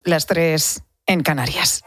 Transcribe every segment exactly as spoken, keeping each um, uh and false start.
las tres en Canarias.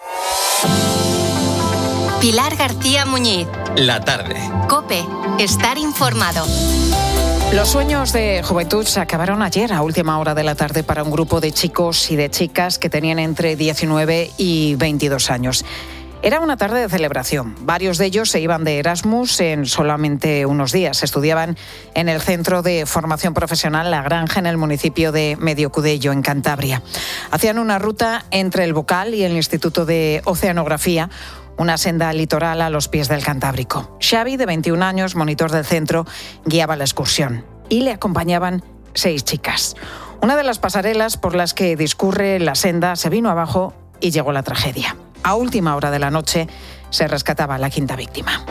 Pilar García Muñiz. La tarde. COPE. Estar informado. Los sueños de juventud se acabaron ayer a última hora de la tarde para un grupo de chicos y de chicas que tenían entre diecinueve y veintidós años. Era una tarde de celebración. Varios de ellos se iban de Erasmus en solamente unos días. Estudiaban en el Centro de Formación Profesional La Granja, en el municipio de Mediocudello, en Cantabria. Hacían una ruta entre el Bocal y el Instituto de Oceanografía, una senda litoral a los pies del Cantábrico. Xavi, de veintiún años, monitor del centro, guiaba la excursión. Y le acompañaban seis chicas. Una de las pasarelas por las que discurre la senda se vino abajo y llegó la tragedia. A última hora de la noche se rescataba a la quinta víctima.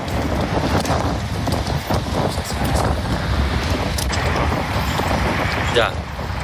Ya.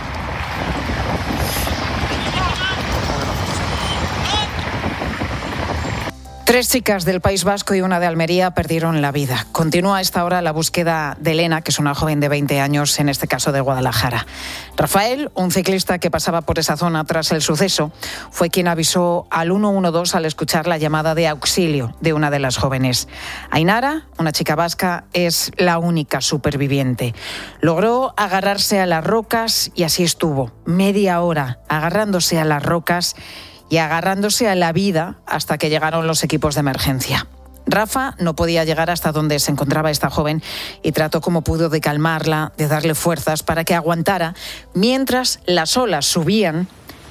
Tres chicas del País Vasco y una de Almería perdieron la vida. Continúa a esta hora la búsqueda de Elena, que es una joven de veinte años, en este caso de Guadalajara. Rafael, un ciclista que pasaba por esa zona tras el suceso, fue quien avisó al uno uno dos al escuchar la llamada de auxilio de una de las jóvenes. Ainara, una chica vasca, es la única superviviente. Logró agarrarse a las rocas y así estuvo, media hora agarrándose a las rocas y agarrándose a la vida hasta que llegaron los equipos de emergencia. Rafa no podía llegar hasta donde se encontraba esta joven y trató como pudo de calmarla, de darle fuerzas para que aguantara, mientras las olas subían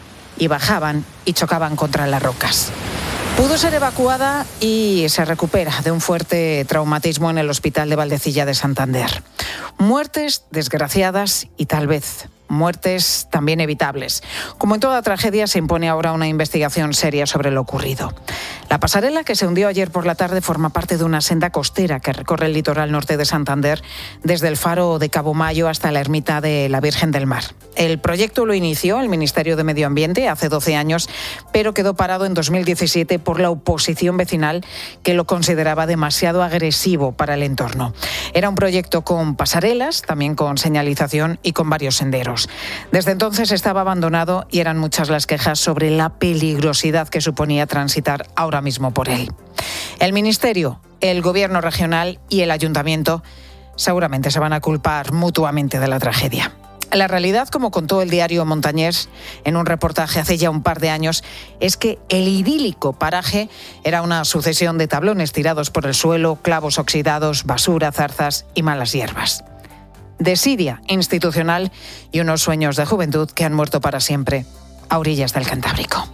y bajaban y chocaban contra las rocas. Pudo ser evacuada y se recupera de un fuerte traumatismo en el hospital de Valdecilla de Santander. Muertes desgraciadas y tal vez muertes también evitables. Como en toda tragedia, se impone ahora una investigación seria sobre lo ocurrido. La pasarela que se hundió ayer por la tarde forma parte de una senda costera que recorre el litoral norte de Santander desde el faro de Cabo Mayo hasta la ermita de la Virgen del Mar. El proyecto lo inició el Ministerio de Medio Ambiente hace doce años, pero quedó parado en dos mil diecisiete por la oposición vecinal que lo consideraba demasiado agresivo para el entorno. Era un proyecto con pasarelas, también con señalización y con varios senderos. Desde entonces estaba abandonado y eran muchas las quejas sobre la peligrosidad que suponía transitar ahora mismo por él. El Ministerio, el Gobierno regional y el Ayuntamiento seguramente se van a culpar mutuamente de la tragedia. La realidad, como contó el diario Montañés en un reportaje hace ya un par de años, es que el idílico paraje era una sucesión de tablones tirados por el suelo, clavos oxidados, basura, zarzas y malas hierbas. Desidia institucional y unos sueños de juventud que han muerto para siempre a orillas del Cantábrico.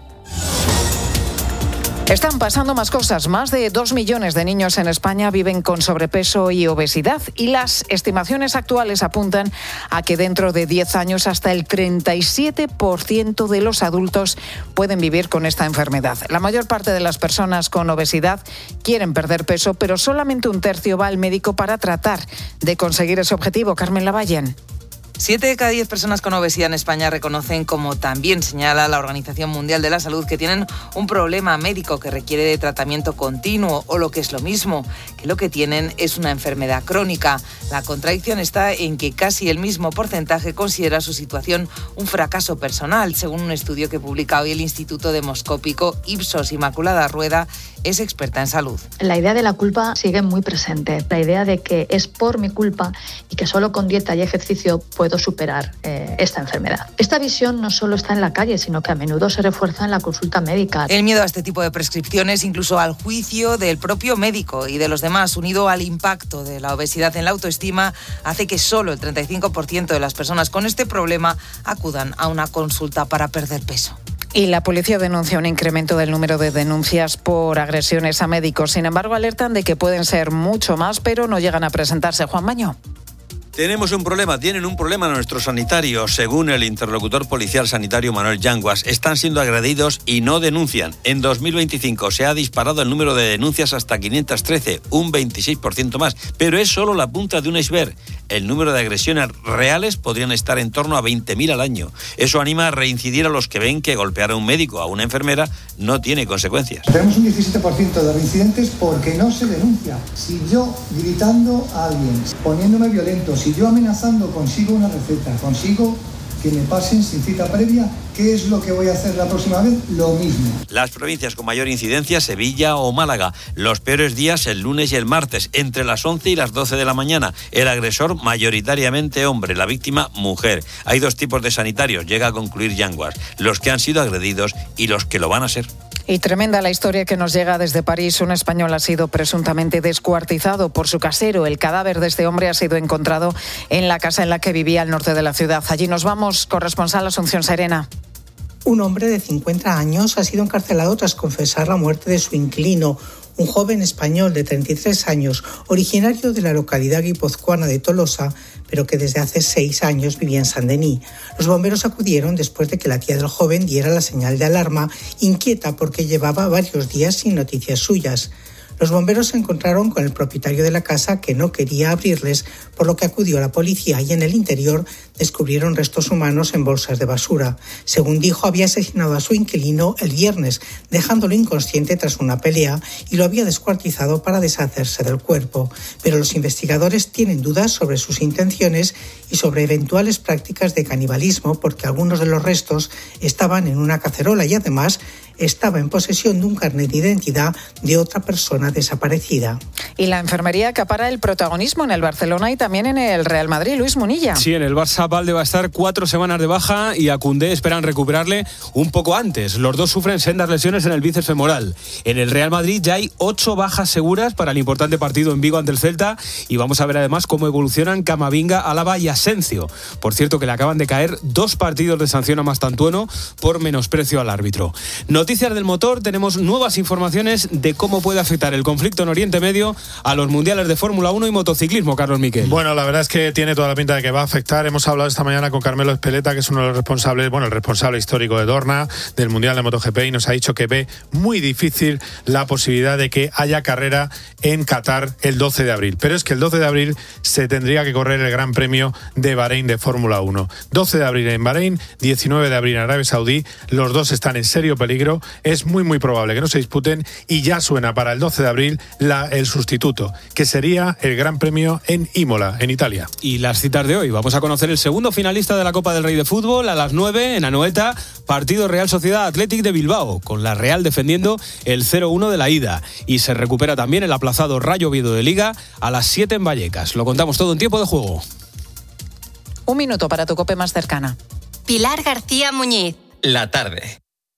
Están pasando más cosas. Más de dos millones de niños en España viven con sobrepeso y obesidad y las estimaciones actuales apuntan a que dentro de diez años hasta el treinta y siete por ciento de los adultos pueden vivir con esta enfermedad. La mayor parte de las personas con obesidad quieren perder peso, pero solamente un tercio va al médico para tratar de conseguir ese objetivo. Carmen Lavallen. Siete de cada diez personas con obesidad en España reconocen, como también señala la Organización Mundial de la Salud, que tienen un problema médico que requiere de tratamiento continuo o, lo que es lo mismo, que lo que tienen es una enfermedad crónica. La contradicción está en que casi el mismo porcentaje considera su situación un fracaso personal, según un estudio que publica hoy el Instituto Demoscópico Ipsos. Inmaculada Rueda es experta en salud. La idea de la culpa sigue muy presente, la idea de que es por mi culpa y que solo con dieta y ejercicio puedo superar eh, esta enfermedad. Esta visión no solo está en la calle, sino que a menudo se refuerza en la consulta médica. El miedo a este tipo de prescripciones, incluso al juicio del propio médico y de los demás, unido al impacto de la obesidad en la autoestima, hace que solo el treinta y cinco por ciento de las personas con este problema acudan a una consulta para perder peso. Y la policía denuncia un incremento del número de denuncias por agresiones a médicos. Sin embargo, alertan de que pueden ser mucho más, pero no llegan a presentarse. Juan Maño. Tenemos un problema, tienen un problema nuestros sanitarios. Según el interlocutor policial sanitario Manuel Yanguas, están siendo agredidos y no denuncian. En dos mil veinticinco se ha disparado el número de denuncias hasta quinientos trece, un veintiséis por ciento más. Pero es solo la punta de un iceberg. El número de agresiones reales podrían estar en torno a veinte mil al año. Eso anima a reincidir a los que ven que golpear a un médico o a una enfermera no tiene consecuencias. Tenemos un diecisiete por ciento de reincidentes porque no se denuncia. Si yo gritando a alguien, poniéndome violento, si yo amenazando consigo una receta, consigo que me pasen sin cita previa. ¿Qué es lo que voy a hacer la próxima vez? Lo mismo. Las provincias con mayor incidencia, Sevilla o Málaga. Los peores días el lunes y el martes, entre las once y las doce de la mañana. El agresor mayoritariamente hombre, la víctima mujer. Hay dos tipos de sanitarios, llega a concluir Yanguas, los que han sido agredidos y los que lo van a ser. Y tremenda la historia que nos llega desde París. Un español ha sido presuntamente descuartizado por su casero. El cadáver de este hombre ha sido encontrado en la casa en la que vivía al norte de la ciudad. Allí nos vamos, corresponsal Asunción Serena. Un hombre de cincuenta años ha sido encarcelado tras confesar la muerte de su inquilino, un joven español de treinta y tres años, originario de la localidad guipuzcoana de Tolosa, pero que desde hace seis años vivía en Saint-Denis. Los bomberos acudieron después de que la tía del joven diera la señal de alarma, inquieta porque llevaba varios días sin noticias suyas. Los bomberos se encontraron con el propietario de la casa, que no quería abrirles, por lo que acudió a la policía y en el interior descubrieron restos humanos en bolsas de basura. Según dijo, había asesinado a su inquilino el viernes, dejándolo inconsciente tras una pelea, y lo había descuartizado para deshacerse del cuerpo. Pero los investigadores tienen dudas sobre sus intenciones y sobre eventuales prácticas de canibalismo, porque algunos de los restos estaban en una cacerola y además estaba en posesión de un carnet de identidad de otra persona desaparecida. Y la enfermería acapara el protagonismo en el Barcelona y también en el Real Madrid. Luis Munilla. Sí, en el Barça Valde va a estar cuatro semanas de baja y a Koundé esperan recuperarle un poco antes. Los dos sufren sendas lesiones en el bíceps femoral. En el Real Madrid ya hay ocho bajas seguras para el importante partido en Vigo ante el Celta y vamos a ver además cómo evolucionan Camavinga, Álava y Asensio. Por cierto, que le acaban de caer dos partidos de sanción a Mastantuono por menosprecio al árbitro. Noticias del motor, tenemos nuevas informaciones de cómo puede afectar el conflicto en Oriente Medio a los mundiales de Fórmula uno y motociclismo, Carlos Miquel. Bueno, la verdad es que tiene toda la pinta de que va a afectar. Hemos hablado esta mañana con Carmelo Espeleta, que es uno de los responsables, bueno, el responsable histórico de Dorna, del Mundial de MotoGP, y nos ha dicho que ve muy difícil la posibilidad de que haya carrera en Qatar el doce de abril. Pero es que el doce de abril se tendría que correr el Gran Premio de Bahrein de Fórmula uno. doce de abril en Bahrein, diecinueve de abril en Arabia Saudí. Los dos están en serio peligro. Es muy, muy probable que no se disputen y ya suena para el doce de abril la, el sustituto, que sería el Gran Premio en Imola, en Italia. Y las citas de hoy. Vamos a conocer el segundo finalista de la Copa del Rey de Fútbol a las nueve en Anoeta, partido Real Sociedad Athletic de Bilbao, con la Real defendiendo el cero uno de la ida. Y se recupera también el aplazado Rayo Oviedo de Liga a las siete en Vallecas. Lo contamos todo en tiempo de juego. Un minuto para tu COPE más cercana. Pilar García Muñiz. La tarde.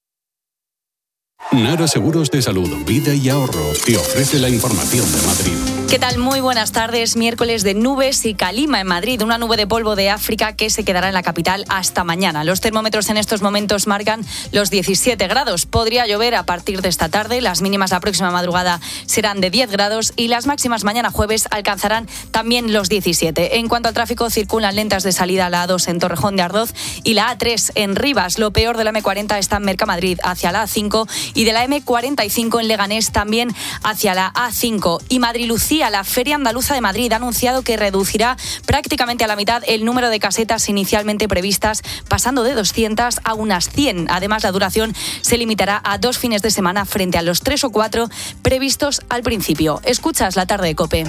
Nara Seguros de Salud, Vida y Ahorro te ofrece la información de Madrid. ¿Qué tal? Muy buenas tardes. Miércoles de nubes y calima en Madrid. Una nube de polvo de África que se quedará en la capital hasta mañana. Los termómetros en estos momentos marcan los diecisiete grados. Podría llover a partir de esta tarde. Las mínimas la próxima madrugada serán de diez grados y las máximas mañana jueves alcanzarán también los diecisiete. En cuanto al tráfico, circulan lentas de salida la A dos en Torrejón de Ardoz y la A tres en Rivas. Lo peor de la eme cuarenta está en Mercamadrid hacia la A cinco y de la eme cuarenta y cinco en Leganés también hacia la A cinco. Y Madrilucía, la Feria Andaluza de Madrid, ha anunciado que reducirá prácticamente a la mitad el número de casetas inicialmente previstas, pasando de doscientas a unas cien. Además, la duración se limitará a dos fines de semana frente a los tres o cuatro previstos al principio. Escuchas La Tarde de COPE.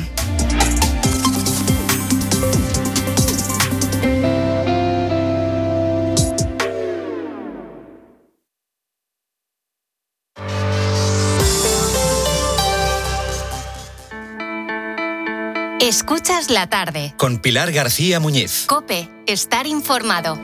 Escuchas La Tarde. Con Pilar García Muñiz. COPE. Estar informado.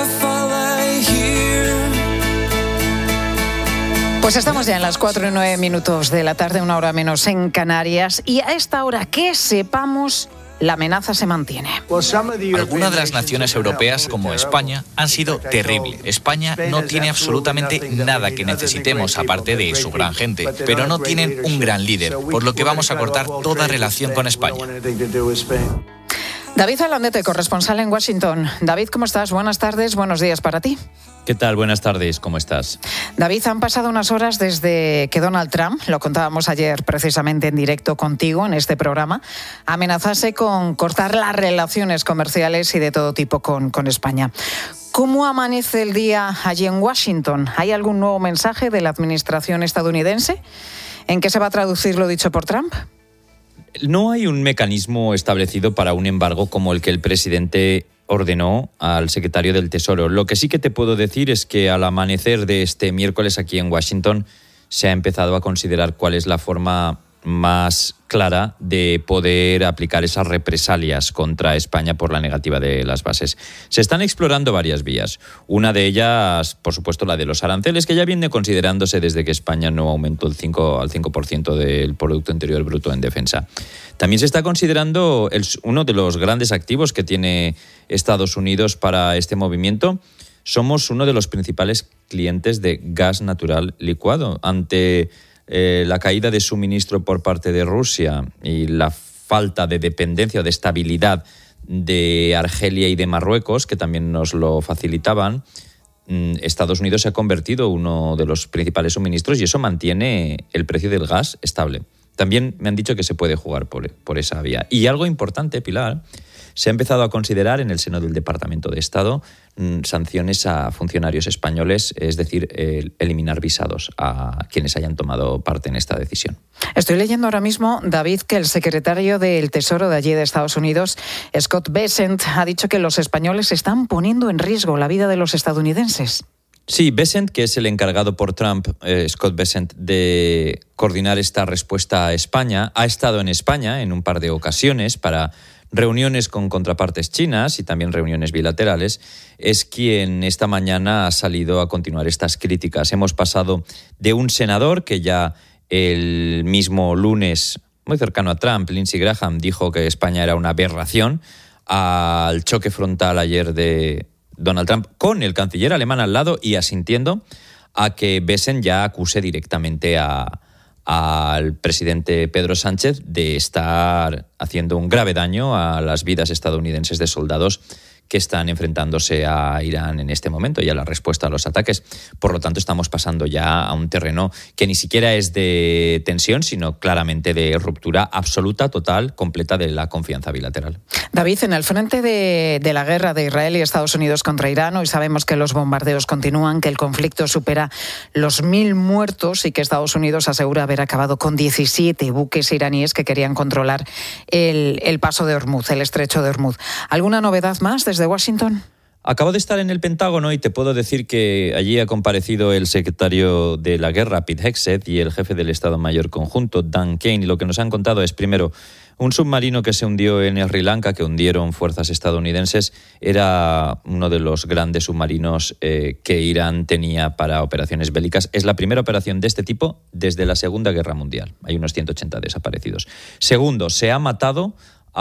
Pues estamos ya en las cuatro y nueve minutos de la tarde, una hora menos en Canarias. Y a esta hora que sepamos, la amenaza se mantiene. Algunas de las naciones europeas, como España, han sido terribles. España no tiene absolutamente nada que necesitemos, aparte de su gran gente, pero no tienen un gran líder, por lo que vamos a cortar toda relación con España. David Alandete, corresponsal en Washington. David, ¿cómo estás? Buenas tardes, buenos días para ti. ¿Qué tal? Buenas tardes, ¿cómo estás? David, han pasado unas horas desde que Donald Trump, lo contábamos ayer precisamente en directo contigo en este programa, amenazase con cortar las relaciones comerciales y de todo tipo con, con España. ¿Cómo amanece el día allí en Washington? ¿Hay algún nuevo mensaje de la administración estadounidense? ¿En qué se va a traducir lo dicho por Trump? No hay un mecanismo establecido para un embargo como el que el presidente ordenó al secretario del Tesoro. Lo que sí que te puedo decir es que al amanecer de este miércoles aquí en Washington se ha empezado a considerar cuál es la forma más clara de poder aplicar esas represalias contra España por la negativa de las bases. Se están explorando varias vías. Una de ellas, por supuesto, la de los aranceles, que ya viene considerándose desde que España no aumentó el cinco al cinco por ciento del Producto Interior Bruto en defensa. También se está considerando el, uno de los grandes activos que tiene Estados Unidos para este movimiento. Somos uno de los principales clientes de gas natural licuado. Ante Eh, la caída de suministro por parte de Rusia y la falta de dependencia o de estabilidad de Argelia y de Marruecos, que también nos lo facilitaban, Estados Unidos se ha convertido en uno de los principales suministros y eso mantiene el precio del gas estable. También me han dicho que se puede jugar por, por esa vía. Y algo importante, Pilar, se ha empezado a considerar en el seno del Departamento de Estado sanciones a funcionarios españoles, es decir, el eliminar visados a quienes hayan tomado parte en esta decisión. Estoy leyendo ahora mismo, David, que el secretario del Tesoro de allí de Estados Unidos, Scott Bessent, ha dicho que los españoles están poniendo en riesgo la vida de los estadounidenses. Sí, Bessent, que es el encargado por Trump, eh, Scott Bessent, de coordinar esta respuesta a España, ha estado en España en un par de ocasiones para reuniones con contrapartes chinas y también reuniones bilaterales, es quien esta mañana ha salido a continuar estas críticas. Hemos pasado de un senador que ya el mismo lunes, muy cercano a Trump, Lindsey Graham, dijo que España era una aberración, al choque frontal ayer de Donald Trump con el canciller alemán al lado y asintiendo a que Bessent ya acuse directamente a al presidente Pedro Sánchez de estar haciendo un grave daño a las vidas estadounidenses de soldados que están enfrentándose a Irán en este momento y a la respuesta a los ataques. Por lo tanto, estamos pasando ya a un terreno que ni siquiera es de tensión, sino claramente de ruptura absoluta, total, completa de la confianza bilateral. David, en el frente de, de la guerra de Israel y Estados Unidos contra Irán, hoy sabemos que los bombardeos continúan, que el conflicto supera los mil muertos y que Estados Unidos asegura haber acabado con diecisiete buques iraníes que querían controlar el, el paso de Hormuz, el estrecho de Hormuz. ¿Alguna novedad más desde Washington? Acabo de estar en el Pentágono y te puedo decir que allí ha comparecido el secretario de la guerra, Pete Hegseth, y el jefe del Estado Mayor Conjunto, Dan Kane. Y lo que nos han contado es, primero, un submarino que se hundió en Sri Lanka, que hundieron fuerzas estadounidenses, era uno de los grandes submarinos eh, que Irán tenía para operaciones bélicas. Es la primera operación de este tipo desde la Segunda Guerra Mundial. Hay unos ciento ochenta desaparecidos. Segundo, se ha matado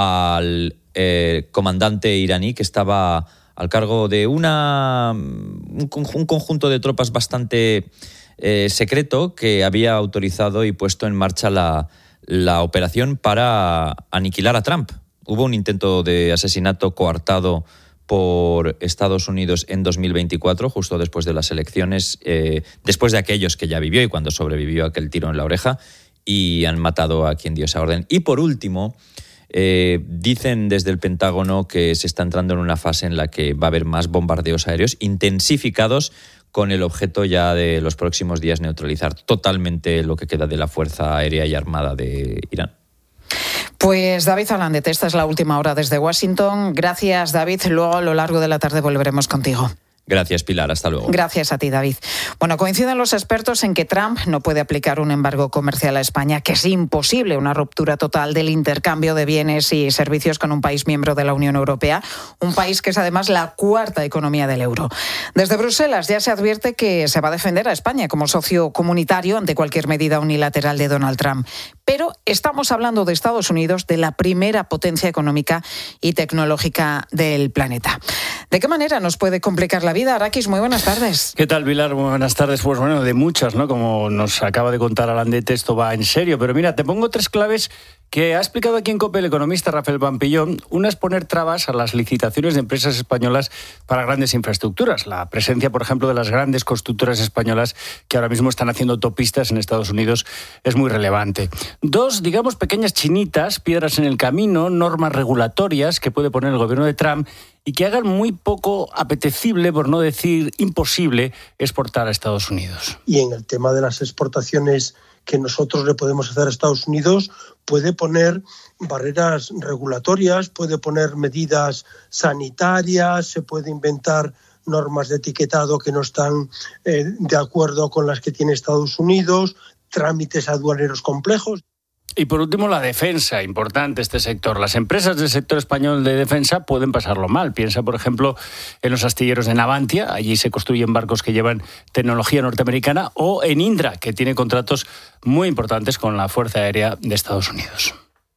al eh, comandante iraní que estaba al cargo de una, un, un conjunto de tropas bastante eh, secreto que había autorizado y puesto en marcha la, la operación para aniquilar a Trump. Hubo un intento de asesinato coartado por Estados Unidos en dos mil veinticuatro, justo después de las elecciones, eh, después de aquellos que ya vivió y cuando sobrevivió aquel tiro en la oreja, y han matado a quien dio esa orden. Y por último, Eh, dicen desde el Pentágono que se está entrando en una fase en la que va a haber más bombardeos aéreos intensificados con el objeto ya de los próximos días neutralizar totalmente lo que queda de la Fuerza Aérea y Armada de Irán. Pues David Alandet, esta es la última hora desde Washington. Gracias, David. Luego a lo largo de la tarde volveremos contigo. Gracias, Pilar. Hasta luego. Gracias a ti, David. Bueno, coinciden los expertos en que Trump no puede aplicar un embargo comercial a España, que es imposible una ruptura total del intercambio de bienes y servicios con un país miembro de la Unión Europea, un país que es además la cuarta economía del euro. Desde Bruselas ya se advierte que se va a defender a España como socio comunitario ante cualquier medida unilateral de Donald Trump. Pero estamos hablando de Estados Unidos, de la primera potencia económica y tecnológica del planeta. ¿De qué manera nos puede complicar la vida? Arakis, muy buenas tardes. ¿Qué tal, Pilar? Muy buenas tardes. Pues bueno, de muchas, ¿no? Como nos acaba de contar Alandet, esto va en serio. Pero mira, te pongo tres claves que ha explicado aquí en COPE el economista Rafael Pampillón. Una es poner trabas a las licitaciones de empresas españolas para grandes infraestructuras. La presencia, por ejemplo, de las grandes constructoras españolas que ahora mismo están haciendo autopistas en Estados Unidos es muy relevante. Dos, digamos, pequeñas chinitas, piedras en el camino, normas regulatorias que puede poner el gobierno de Trump y que hagan muy poco apetecible, por no decir imposible, exportar a Estados Unidos. Y en el tema de las exportaciones que nosotros le podemos hacer a Estados Unidos, puede poner barreras regulatorias, puede poner medidas sanitarias, se puede inventar normas de etiquetado que no están eh, de acuerdo con las que tiene Estados Unidos, trámites aduaneros complejos. Y por último, la defensa, importante este sector. Las empresas del sector español de defensa pueden pasarlo mal. Piensa, por ejemplo, en los astilleros de Navantia, allí se construyen barcos que llevan tecnología norteamericana, o en Indra, que tiene contratos muy importantes con la Fuerza Aérea de Estados Unidos.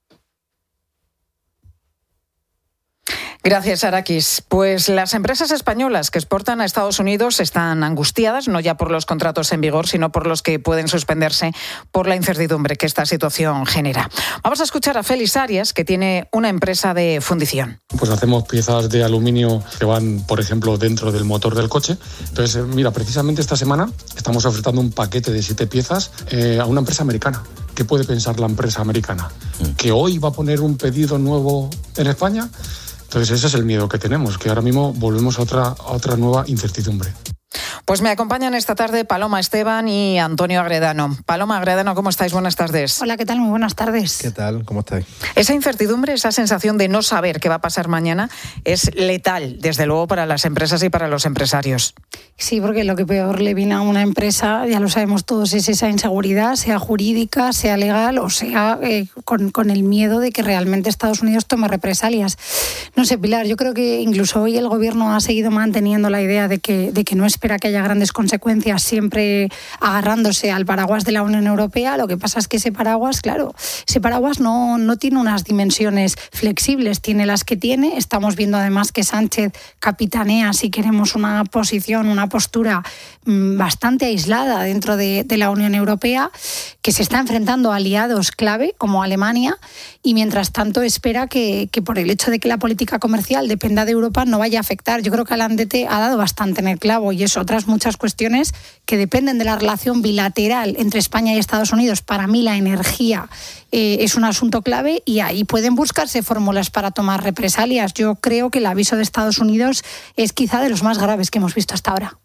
Gracias, Arakis. Pues las empresas españolas que exportan a Estados Unidos están angustiadas, no ya por los contratos en vigor, sino por los que pueden suspenderse por la incertidumbre que esta situación genera. Vamos a escuchar a Félix Arias, que tiene una empresa de fundición. Pues hacemos piezas de aluminio que van, por ejemplo, dentro del motor del coche. Entonces, mira, precisamente esta semana estamos ofertando un paquete de siete piezas eh, a una empresa americana. ¿Qué puede pensar la empresa americana? ¿Que hoy va a poner un pedido nuevo en España? Entonces ese es el miedo que tenemos, que ahora mismo volvemos a otra, a otra nueva incertidumbre. Pues me acompañan esta tarde Paloma Esteban y Antonio Agredano. Paloma, Agredano, ¿cómo estáis? Buenas tardes. Hola, ¿qué tal? Muy buenas tardes. ¿Qué tal? ¿Cómo estáis? Esa incertidumbre, esa sensación de no saber qué va a pasar mañana es letal, desde luego, para las empresas y para los empresarios. Sí, porque lo que peor le viene a una empresa, ya lo sabemos todos, es esa inseguridad, sea jurídica, sea legal o sea eh, con, con el miedo de que realmente Estados Unidos tome represalias. No sé, Pilar, yo creo que incluso hoy el Gobierno ha seguido manteniendo la idea de que, de que no espera que haya grandes consecuencias, siempre agarrándose al paraguas de la Unión Europea. Lo que pasa es que ese paraguas, claro, ese paraguas no, no tiene unas dimensiones flexibles, tiene las que tiene. Estamos viendo además que Sánchez capitanea, si queremos, una posición, una postura mmm, bastante aislada dentro de, de la Unión Europea, que se está enfrentando a aliados clave como Alemania, y mientras tanto espera que, que por el hecho de que la política comercial dependa de Europa no vaya a afectar. Yo creo que Alandete ha dado bastante en el clavo, y es otras muchas cuestiones que dependen de la relación bilateral entre España y Estados Unidos. Para mí la energía eh, es un asunto clave, y ahí pueden buscarse fórmulas para tomar represalias. Yo creo que el aviso de Estados Unidos es quizá de los más graves que hemos visto hasta ahora.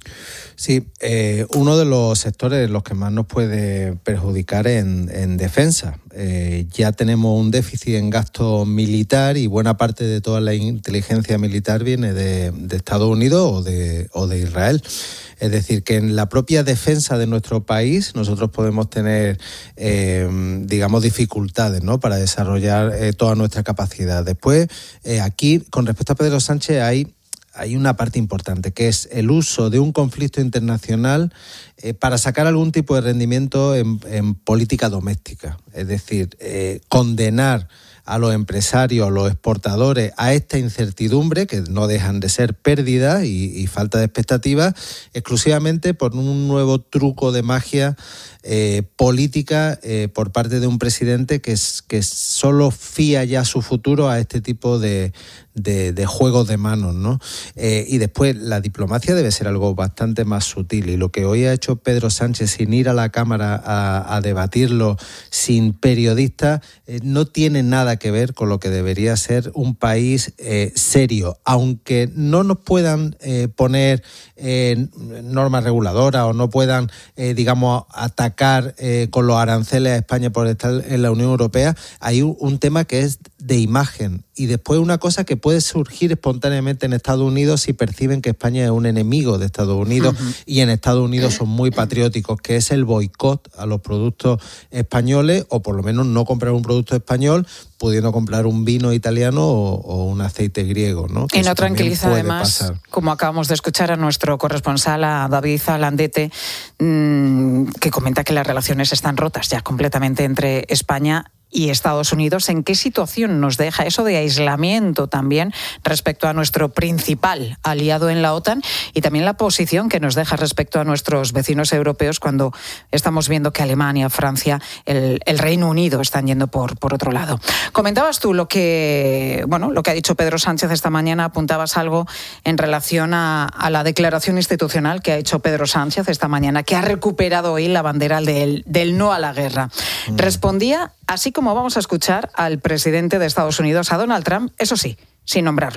Sí, eh, uno de los sectores en los que más nos puede perjudicar en, en defensa. Eh, ya tenemos un déficit en gasto militar, y buena parte de toda la inteligencia militar viene de, de Estados Unidos o de, o de Israel. Es decir, que en la propia defensa de nuestro país nosotros podemos tener, eh, digamos, dificultades, ¿no?, para desarrollar eh, toda nuestra capacidad. Después, eh, aquí, con respecto a Pedro Sánchez, hay Hay una parte importante, que es el uso de un conflicto internacional eh, para sacar algún tipo de rendimiento en, en política doméstica. Es decir, eh, condenar a los empresarios, a los exportadores, a esta incertidumbre, que no dejan de ser pérdidas y, y falta de expectativas, exclusivamente por un nuevo truco de magia eh, política eh, por parte de un presidente que, es, que solo fía ya su futuro a este tipo de, de, de juegos de manos, ¿no? Eh, y después, la diplomacia debe ser algo bastante más sutil, y lo que hoy ha hecho Pedro Sánchez sin ir a la Cámara a, a debatirlo, sin periodistas, eh, no tiene nada que ver con lo que debería ser un país eh, serio, aunque no nos puedan eh, poner eh, normas reguladoras o no puedan, eh, digamos, atacar eh, con los aranceles a España por estar en la Unión Europea. Hay un, un tema que es de imagen, y después una cosa que puede surgir espontáneamente en Estados Unidos si perciben que España es un enemigo de Estados Unidos, uh-huh. y en Estados Unidos son muy patrióticos, que es el boicot a los productos españoles, o por lo menos no comprar un producto español pudiendo comprar un vino italiano o, o un aceite griego, ¿no? Que y no tranquiliza además, pasar. Como acabamos de escuchar a nuestro corresponsal, a David Alandete, mmm, que comenta que las relaciones están rotas ya completamente entre España y Estados Unidos. ¿En qué situación nos deja eso de aislamiento también respecto a nuestro principal aliado en la OTAN, y también la posición que nos deja respecto a nuestros vecinos europeos cuando estamos viendo que Alemania, Francia, el, el Reino Unido están yendo por, por otro lado? Comentabas tú lo que, bueno, lo que ha dicho Pedro Sánchez esta mañana, apuntabas algo en relación a, a la declaración institucional que ha hecho Pedro Sánchez esta mañana, que ha recuperado hoy la bandera del, del no a la guerra. Mm. Respondía así como vamos a escuchar al presidente de Estados Unidos, a Donald Trump, eso sí, sin nombrarlo.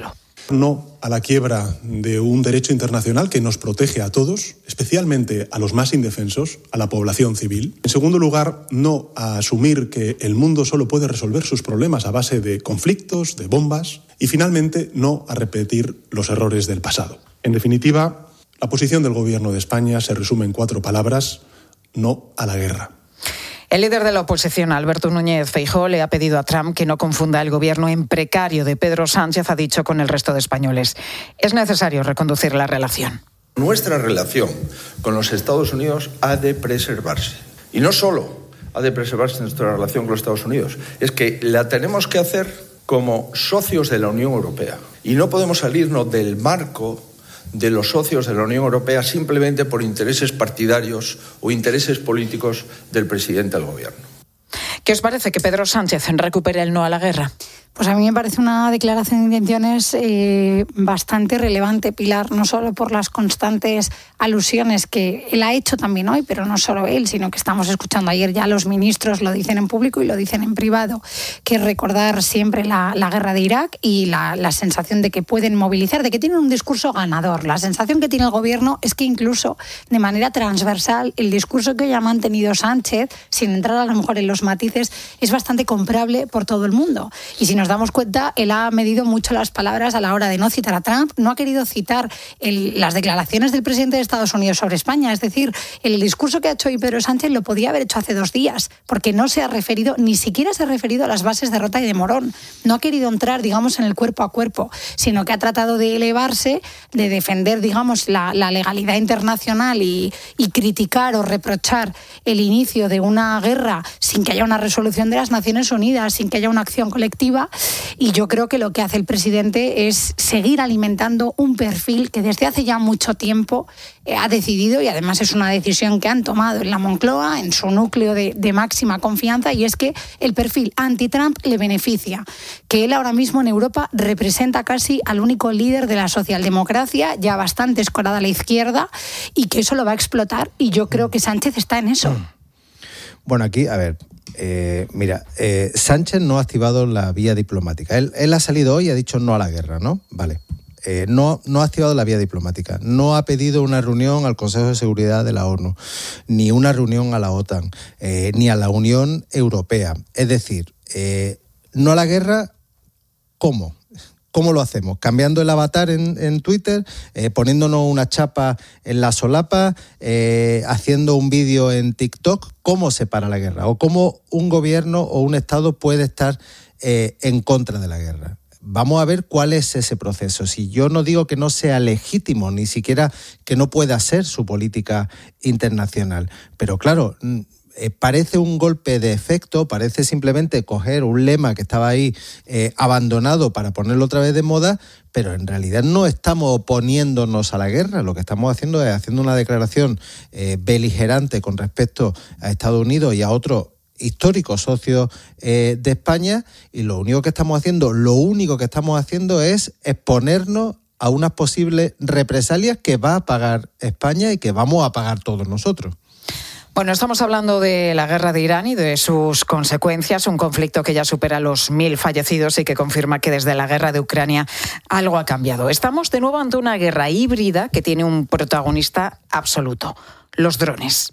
No a la quiebra de un derecho internacional que nos protege a todos, especialmente a los más indefensos, a la población civil. En segundo lugar, no a asumir que el mundo solo puede resolver sus problemas a base de conflictos, de bombas. Y finalmente, no a repetir los errores del pasado. En definitiva, la posición del Gobierno de España se resume en cuatro palabras: no a la guerra. El líder de la oposición, Alberto Núñez Feijóo, le ha pedido a Trump que no confunda el gobierno en precario de Pedro Sánchez, ha dicho, con el resto de españoles. Es necesario reconducir la relación. Nuestra relación con los Estados Unidos ha de preservarse. Y no solo ha de preservarse nuestra relación con los Estados Unidos, es que la tenemos que hacer como socios de la Unión Europea. Y no podemos salirnos del marco de los socios de la Unión Europea simplemente por intereses partidarios o intereses políticos del presidente del gobierno. ¿Qué os parece que Pedro Sánchez recupere el no a la guerra? Pues a mí me parece una declaración de intenciones eh, bastante relevante, Pilar, no solo por las constantes alusiones que él ha hecho también hoy, pero no solo él, sino que estamos escuchando ayer ya los ministros lo dicen en público y lo dicen en privado, que es recordar siempre la, la guerra de Irak y la, la sensación de que pueden movilizar, de que tienen un discurso ganador. La sensación que tiene el gobierno es que incluso de manera transversal el discurso que hoy ha mantenido Sánchez, sin entrar a lo mejor en los matices, es bastante comprable por todo el mundo. Y si nos damos cuenta, él ha medido mucho las palabras a la hora de no citar a Trump, no ha querido citar el, las declaraciones del presidente de Estados Unidos sobre España. Es decir, el discurso que ha hecho hoy Pedro Sánchez lo podía haber hecho hace dos días, porque no se ha referido, ni siquiera se ha referido a las bases de Rota y de Morón. No ha querido entrar, digamos, en el cuerpo a cuerpo, sino que ha tratado de elevarse, de defender, digamos, la, la legalidad internacional y, y criticar o reprochar el inicio de una guerra sin que haya una resolución de las Naciones Unidas, sin que haya una acción colectiva. Y yo creo que lo que hace el presidente es seguir alimentando un perfil que desde hace ya mucho tiempo eh, ha decidido, y además es una decisión que han tomado en la Moncloa, en su núcleo de, de máxima confianza, y es que el perfil anti-Trump le beneficia. Que él ahora mismo en Europa representa casi al único líder de la socialdemocracia, ya bastante escorada a la izquierda, y que eso lo va a explotar, y yo creo que Sánchez está en eso. Bueno, aquí, a ver, eh, mira, eh, Sánchez no ha activado la vía diplomática. Él, él ha salido hoy y ha dicho no a la guerra, ¿no? Vale. Eh, no, no ha activado la vía diplomática, no ha pedido una reunión al Consejo de Seguridad de la ONU, ni una reunión a la OTAN, eh, ni a la Unión Europea. Es decir, eh, no a la guerra, ¿cómo? ¿Cómo lo hacemos? ¿Cambiando el avatar en, en Twitter? Eh, ¿Poniéndonos una chapa en la solapa? Eh, ¿Haciendo un vídeo en TikTok? ¿Cómo se para la guerra? ¿O cómo un gobierno o un Estado puede estar eh, en contra de la guerra? Vamos a ver cuál es ese proceso. Si yo no digo que no sea legítimo, ni siquiera que no pueda ser su política internacional, pero claro, eh, parece un golpe de efecto, parece simplemente coger un lema que estaba ahí eh, abandonado para ponerlo otra vez de moda, pero en realidad no estamos oponiéndonos a la guerra. Lo que estamos haciendo es haciendo una declaración eh, beligerante con respecto a Estados Unidos y a otros históricos socios eh, de España, y lo único que estamos haciendo, lo único que estamos haciendo es exponernos a unas posibles represalias que va a pagar España y que vamos a pagar todos nosotros. Bueno, estamos hablando de la guerra de Irán y de sus consecuencias, un conflicto que ya supera los mil fallecidos y que confirma que desde la guerra de Ucrania algo ha cambiado. Estamos de nuevo ante una guerra híbrida que tiene un protagonista absoluto: los drones.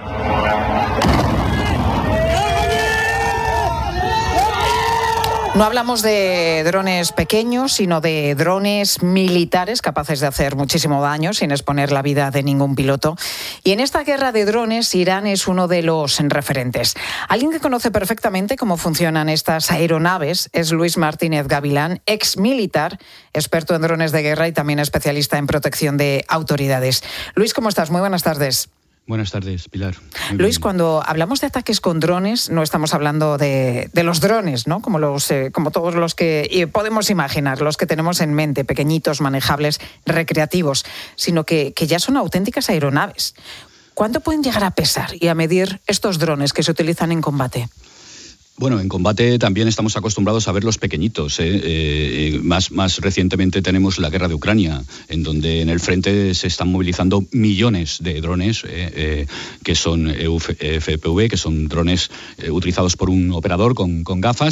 No hablamos de drones pequeños, sino de drones militares capaces de hacer muchísimo daño sin exponer la vida de ningún piloto. Y en esta guerra de drones, Irán es uno de los referentes. Alguien que conoce perfectamente cómo funcionan estas aeronaves es Luis Martínez Gavilán, ex militar, experto en drones de guerra y también especialista en protección de autoridades. Luis, ¿cómo estás? Muy buenas tardes. Buenas tardes, Pilar. Muy Luis, bien. cuando hablamos de ataques con drones, no estamos hablando de, de los drones, ¿no? Como, los, eh, como todos los que eh, podemos imaginar, los que tenemos en mente, pequeñitos, manejables, recreativos, sino que, que ya son auténticas aeronaves. ¿Cuánto pueden llegar a pesar y a medir estos drones que se utilizan en combate? Bueno, en combate también estamos acostumbrados a ver los pequeñitos. ¿eh? Eh, más, más recientemente tenemos la guerra de Ucrania, en donde en el frente se están movilizando millones de drones eh, eh, que son E U F P V, que son drones eh, utilizados por un operador con, con gafas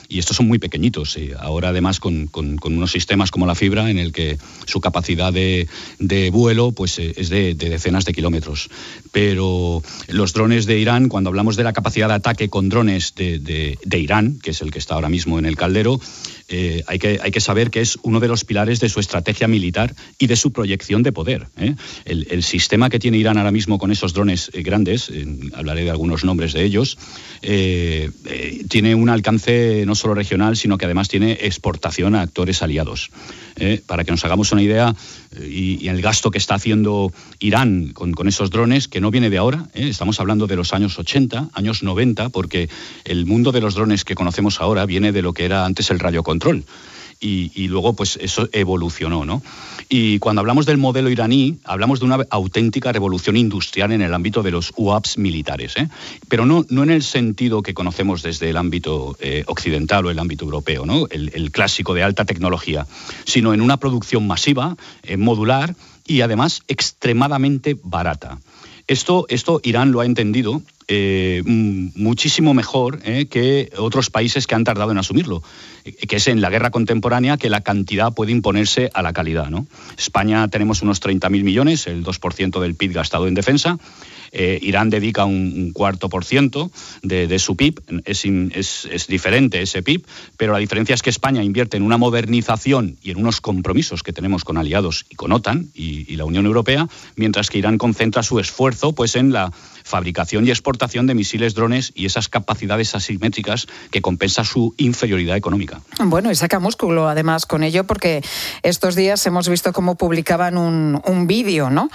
y estos son muy pequeñitos. Eh, ahora además con, con, con unos sistemas como la fibra en el que su capacidad de, de vuelo pues eh, es de, de decenas de kilómetros. Pero los drones de Irán, cuando hablamos de la capacidad de ataque con drones de, de, de Irán, que es el que está ahora mismo en el caldero, Eh, hay, que, hay que saber que es uno de los pilares de su estrategia militar y de su proyección de poder. ¿eh? El, el sistema que tiene Irán ahora mismo con esos drones eh, grandes, eh, hablaré de algunos nombres de ellos, eh, eh, tiene un alcance no solo regional, sino que además tiene exportación a actores aliados. ¿eh? Para que nos hagamos una idea, eh, y, y el gasto que está haciendo Irán con, con esos drones, que no viene de ahora, ¿eh? estamos hablando de los años ochenta, años noventa, porque el mundo de los drones que conocemos ahora viene de lo que era antes el radiocontrol. Y, y luego pues eso evolucionó, ¿no? Y cuando hablamos del modelo iraní, hablamos de una auténtica revolución industrial en el ámbito de los U A Vs militares, ¿eh? Pero no, no en el sentido que conocemos desde el ámbito eh, occidental o el ámbito europeo, ¿no? El, el clásico de alta tecnología, sino en una producción masiva, eh, modular y además extremadamente barata. Esto, esto Irán lo ha entendido eh, muchísimo mejor eh, que otros países que han tardado en asumirlo, eh, que es en la guerra contemporánea que la cantidad puede imponerse a la calidad, ¿no? España tenemos unos treinta mil millones, el dos por ciento del P I B gastado en defensa. Eh, Irán dedica un, un cuarto por ciento de, de su P I B, es, es, es diferente ese P I B, pero la diferencia es que España invierte en una modernización y en unos compromisos que tenemos con aliados y con OTAN y, y la Unión Europea, mientras que Irán concentra su esfuerzo pues, en la fabricación y exportación de misiles, drones y esas capacidades asimétricas que compensa su inferioridad económica. Bueno, y saca músculo además con ello, porque estos días hemos visto cómo publicaban un, un vídeo, ¿no?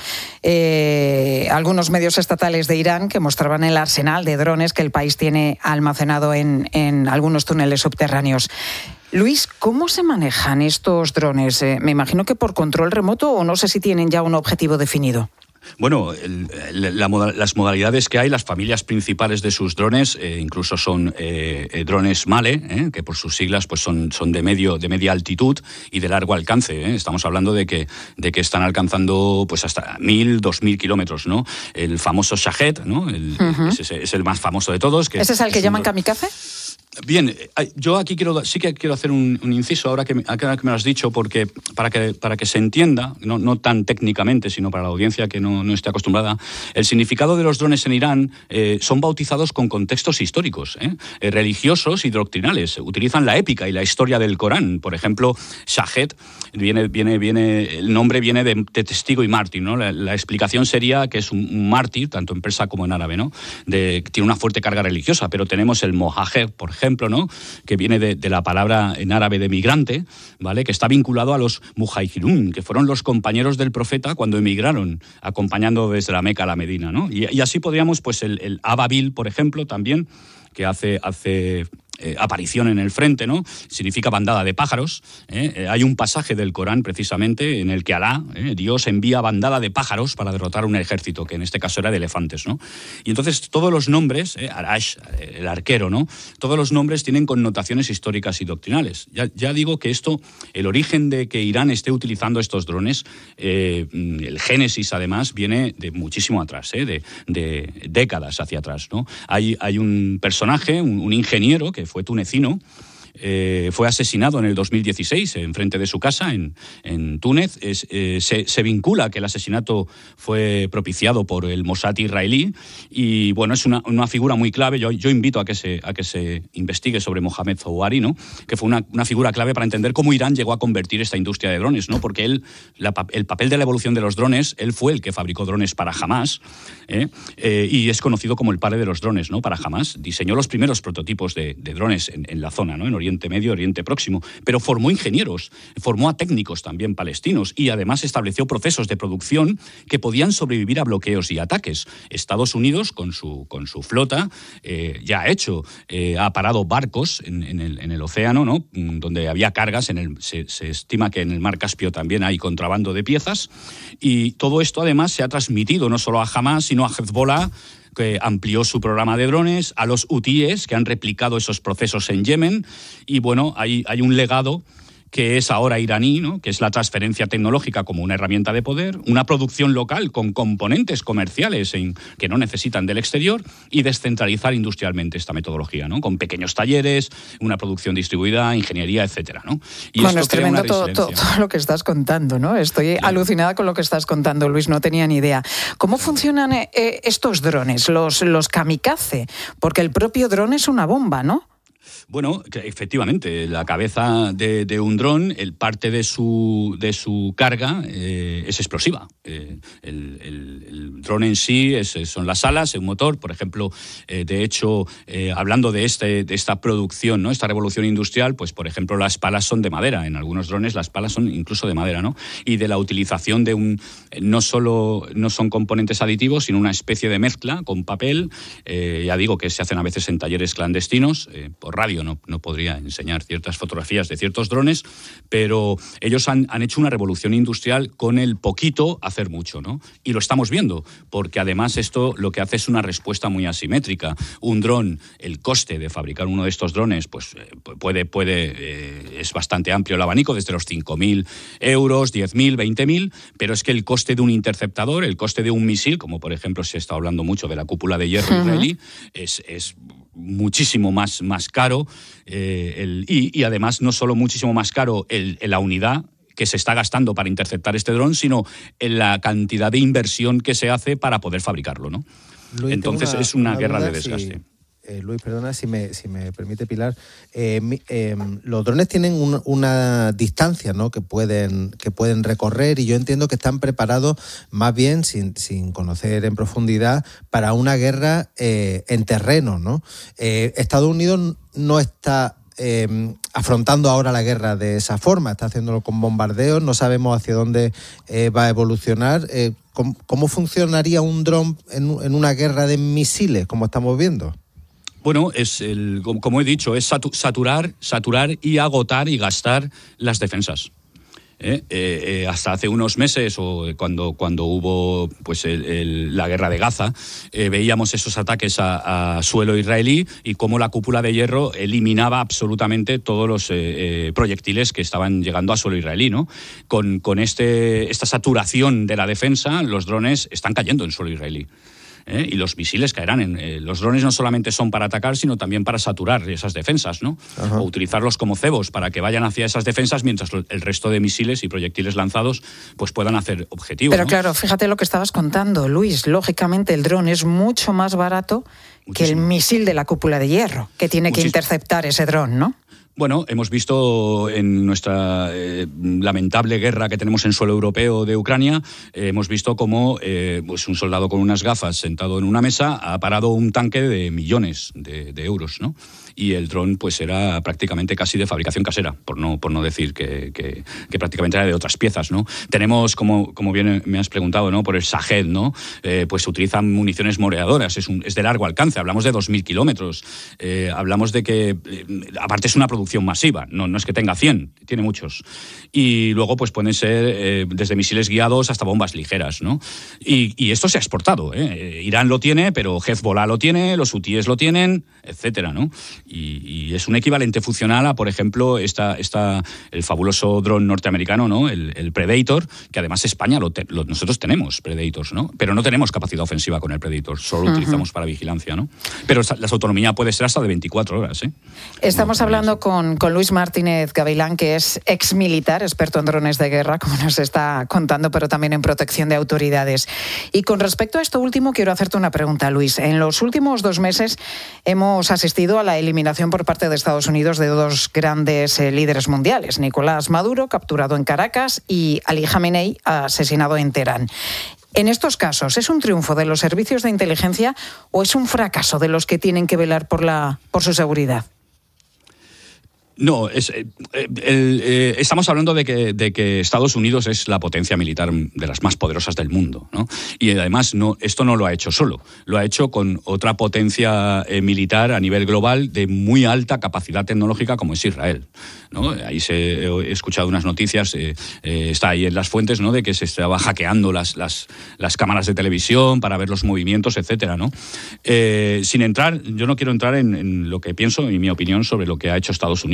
Eh, algunos medios estatales de Irán que mostraban el arsenal de drones que el país tiene almacenado en, en algunos túneles subterráneos. Luis, ¿cómo se manejan estos drones? Eh, me imagino que por control remoto, o no sé si tienen ya un objetivo definido. Bueno, el, la, la, las modalidades que hay, las familias principales de sus drones, eh, incluso son eh, drones MALE, eh, que por sus siglas pues son, son de, medio, de media altitud y de largo alcance. Eh. Estamos hablando de que, de que están alcanzando pues hasta mil, dos mil kilómetros, ¿no? El famoso Shahed, ¿no? El, uh-huh. es, es el más famoso de todos. Que ¿Ese es el que es llaman un... kamikaze? Bien, yo aquí quiero, sí que quiero hacer un, un inciso ahora que, me, ahora que me lo has dicho, porque para que, para que se entienda, no, no tan técnicamente, sino para la audiencia que no, no esté acostumbrada, el significado de los drones en Irán eh, son bautizados con contextos históricos, ¿eh? Eh, religiosos y doctrinales. Utilizan la épica y la historia del Corán. Por ejemplo, Shahed, viene, viene, viene, el nombre viene de, de testigo y mártir, ¿no? La, la explicación sería que es un, un mártir, tanto en persa como en árabe, ¿no? De, tiene una fuerte carga religiosa, pero tenemos el mohajer, por ejemplo, ejemplo, ¿no? Que viene de, de la palabra en árabe de migrante, ¿vale? Que está vinculado a los muhajirun, que fueron los compañeros del profeta cuando emigraron, acompañando desde la Meca a la Medina, ¿no? Y, y así podríamos, pues el, el Ababil, por ejemplo, también, que hace, hace eh, aparición en el frente, ¿no? Significa bandada de pájaros. ¿eh? Eh, hay un pasaje del Corán, precisamente, en el que Alá, ¿eh? Dios, envía bandada de pájaros para derrotar un ejército, que en este caso era de elefantes, ¿no? Y entonces todos los nombres, ¿eh? Arash, el arquero, ¿no? Todos los nombres tienen connotaciones históricas y doctrinales. Ya, ya digo que esto, el origen de que Irán esté utilizando estos drones, eh, el génesis, además, viene de muchísimo atrás, ¿eh? de, de décadas hacia atrás, ¿no? Hay, hay un personaje, un, un ingeniero, que fue tunecino, Eh, fue asesinado en el dos mil dieciséis en frente de su casa en, en Túnez. Es, eh, se, se vincula que el asesinato fue propiciado por el Mossad israelí y bueno, es una, una figura muy clave. Yo, yo invito a que, se, a que se investigue sobre Mohamed Zouari, ¿no? Que fue una, una figura clave para entender cómo Irán llegó a convertir esta industria de drones, ¿no? Porque él, la, el papel de la evolución de los drones, él fue el que fabricó drones para Hamas, ¿eh? Eh, y es conocido como el padre de los drones, ¿no? Para Hamas. Diseñó los primeros prototipos de, de drones en, en la zona, ¿no? En Oriente Medio, Oriente Próximo, pero formó ingenieros, formó a técnicos también palestinos y además estableció procesos de producción que podían sobrevivir a bloqueos y ataques. Estados Unidos, con su, con su flota, eh, ya ha hecho, eh, ha parado barcos en, en, el, en el océano, ¿no? Donde había cargas, en el, se, se estima que en el mar Caspio también hay contrabando de piezas, y todo esto además se ha transmitido no solo a Hamas, sino a Hezbollah, que amplió su programa de drones, a los hutíes, que han replicado esos procesos en Yemen, y bueno, hay, hay un legado que es ahora iraní, ¿no? Que es la transferencia tecnológica como una herramienta de poder, una producción local con componentes comerciales en, que no necesitan del exterior, y descentralizar industrialmente esta metodología, ¿no? Con pequeños talleres, una producción distribuida, ingeniería, etcétera, ¿no? Y bueno, esto es crea una tremendo todo, todo, todo lo que estás contando, ¿no? Estoy claro. alucinada con lo que estás contando, Luis, no tenía ni idea. ¿Cómo funcionan eh, estos drones, los, los kamikaze? Porque el propio dron es una bomba, ¿no? Bueno, efectivamente, la cabeza de, de un dron, el parte de su, de su carga eh, es explosiva. Eh, el, el, el dron en sí es, son las alas, un motor, por ejemplo. Eh, de hecho, eh, hablando de, este, de esta producción, ¿no? Esta revolución industrial, pues por ejemplo las palas son de madera. En algunos drones las palas son incluso de madera, ¿no? Y de la utilización de un... No solo no son componentes aditivos, sino una especie de mezcla con papel. Eh, ya digo que se hacen a veces en talleres clandestinos, eh, por radio. No, no podría enseñar ciertas fotografías de ciertos drones, pero ellos han, han hecho una revolución industrial con el poquito hacer mucho, ¿no? Y lo estamos viendo, porque además esto lo que hace es una respuesta muy asimétrica. Un dron, el coste de fabricar uno de estos drones, pues puede, puede eh, es bastante amplio el abanico, desde los cinco mil euros, diez mil, veinte mil, pero es que el coste de un interceptador, el coste de un misil, como por ejemplo se está hablando mucho de la cúpula de hierro uh-huh. israelí, es, es muchísimo más, más caro eh, el, y, y además no solo muchísimo más caro el, el, la unidad que se está gastando para interceptar este dron, sino en la cantidad de inversión que se hace para poder fabricarlo, ¿no? Luis, Entonces una, es una, una guerra duda, de desgaste. Si... Eh, Luis, perdona si me, si me permite, Pilar. Eh, eh, los drones tienen un, una distancia, ¿no? que pueden que pueden recorrer, y yo entiendo que están preparados más bien, sin, sin conocer en profundidad, para una guerra eh, en terreno, ¿no? Eh, Estados Unidos no está eh, afrontando ahora la guerra de esa forma, está haciéndolo con bombardeos, no sabemos hacia dónde eh, va a evolucionar. Eh, ¿cómo, ¿Cómo funcionaría un dron en, en una guerra de misiles, como estamos viendo? Bueno, es el, como he dicho, es saturar, saturar y agotar y gastar las defensas. ¿Eh? Eh, eh, hasta hace unos meses, o cuando, cuando hubo pues el, el, la guerra de Gaza, eh, veíamos esos ataques a, a suelo israelí y cómo la cúpula de hierro eliminaba absolutamente todos los eh, eh, proyectiles que estaban llegando a suelo israelí, ¿no? Con, con este, esta saturación de la defensa, los drones están cayendo en suelo israelí. ¿Eh? Y los misiles caerán. En, eh, los drones no solamente son para atacar, sino también para saturar esas defensas, ¿no? Ajá. O utilizarlos como cebos para que vayan hacia esas defensas, mientras el resto de misiles y proyectiles lanzados pues puedan hacer objetivo. Pero ¿no? claro, fíjate lo que estabas contando, Luis. Lógicamente el dron es mucho más barato Muchísimo. que el misil de la cúpula de hierro, que tiene Muchísimo. que interceptar ese dron, ¿no? Bueno, hemos visto en nuestra eh, lamentable guerra que tenemos en suelo europeo de Ucrania, eh, hemos visto cómo eh, pues un soldado con unas gafas sentado en una mesa ha parado un tanque de millones de, de euros, ¿no? Y el dron pues era prácticamente casi de fabricación casera, por no, por no decir que, que, que prácticamente era de otras piezas, ¿no? Tenemos, como, como bien me has preguntado, ¿no? Por el Shahed, ¿no? Eh, pues se utilizan municiones moreadoras, es, un, es de largo alcance, hablamos de dos mil kilómetros, eh, hablamos de que, eh, aparte es una producción masiva, no, no es que tenga cien, tiene muchos. Y luego pues pueden ser eh, desde misiles guiados hasta bombas ligeras, ¿no? Y, y esto se ha exportado, ¿eh? Irán lo tiene, pero Hezbollah lo tiene, los hutíes lo tienen, etcétera, ¿no? Y, y es un equivalente funcional a, por ejemplo, esta, esta, el fabuloso dron norteamericano, ¿no? El, el Predator, que además España, lo te, lo, nosotros tenemos Predators, ¿no? Pero no tenemos capacidad ofensiva con el Predator, solo uh-huh. utilizamos para vigilancia, ¿no? Pero la autonomía puede ser hasta de veinticuatro horas, ¿eh? Estamos no, hablando con, con Luis Martínez Gavilán, que es ex militar, experto en drones de guerra, como nos está contando, pero también en protección de autoridades. Y con respecto a esto último, quiero hacerte una pregunta, Luis. En los últimos dos meses hemos asistido a la eliminación por parte de Estados Unidos de dos grandes eh, líderes mundiales, Nicolás Maduro, capturado en Caracas, y Ali Khamenei, asesinado en Teherán. En estos casos, ¿es un triunfo de los servicios de inteligencia o es un fracaso de los que tienen que velar por, la, por su seguridad? No, es, eh, el, eh, estamos hablando de que, de que Estados Unidos es la potencia militar de las más poderosas del mundo, ¿no? Y además no, esto no lo ha hecho solo, lo ha hecho con otra potencia eh, militar a nivel global de muy alta capacidad tecnológica como es Israel, ¿no? Ahí se, he escuchado unas noticias, eh, eh, está ahí en las fuentes, ¿no? De que se estaba hackeando las, las, las cámaras de televisión para ver los movimientos, etcétera, ¿no? Eh, sin entrar, yo no quiero entrar en, en lo que pienso y mi opinión sobre lo que ha hecho Estados Unidos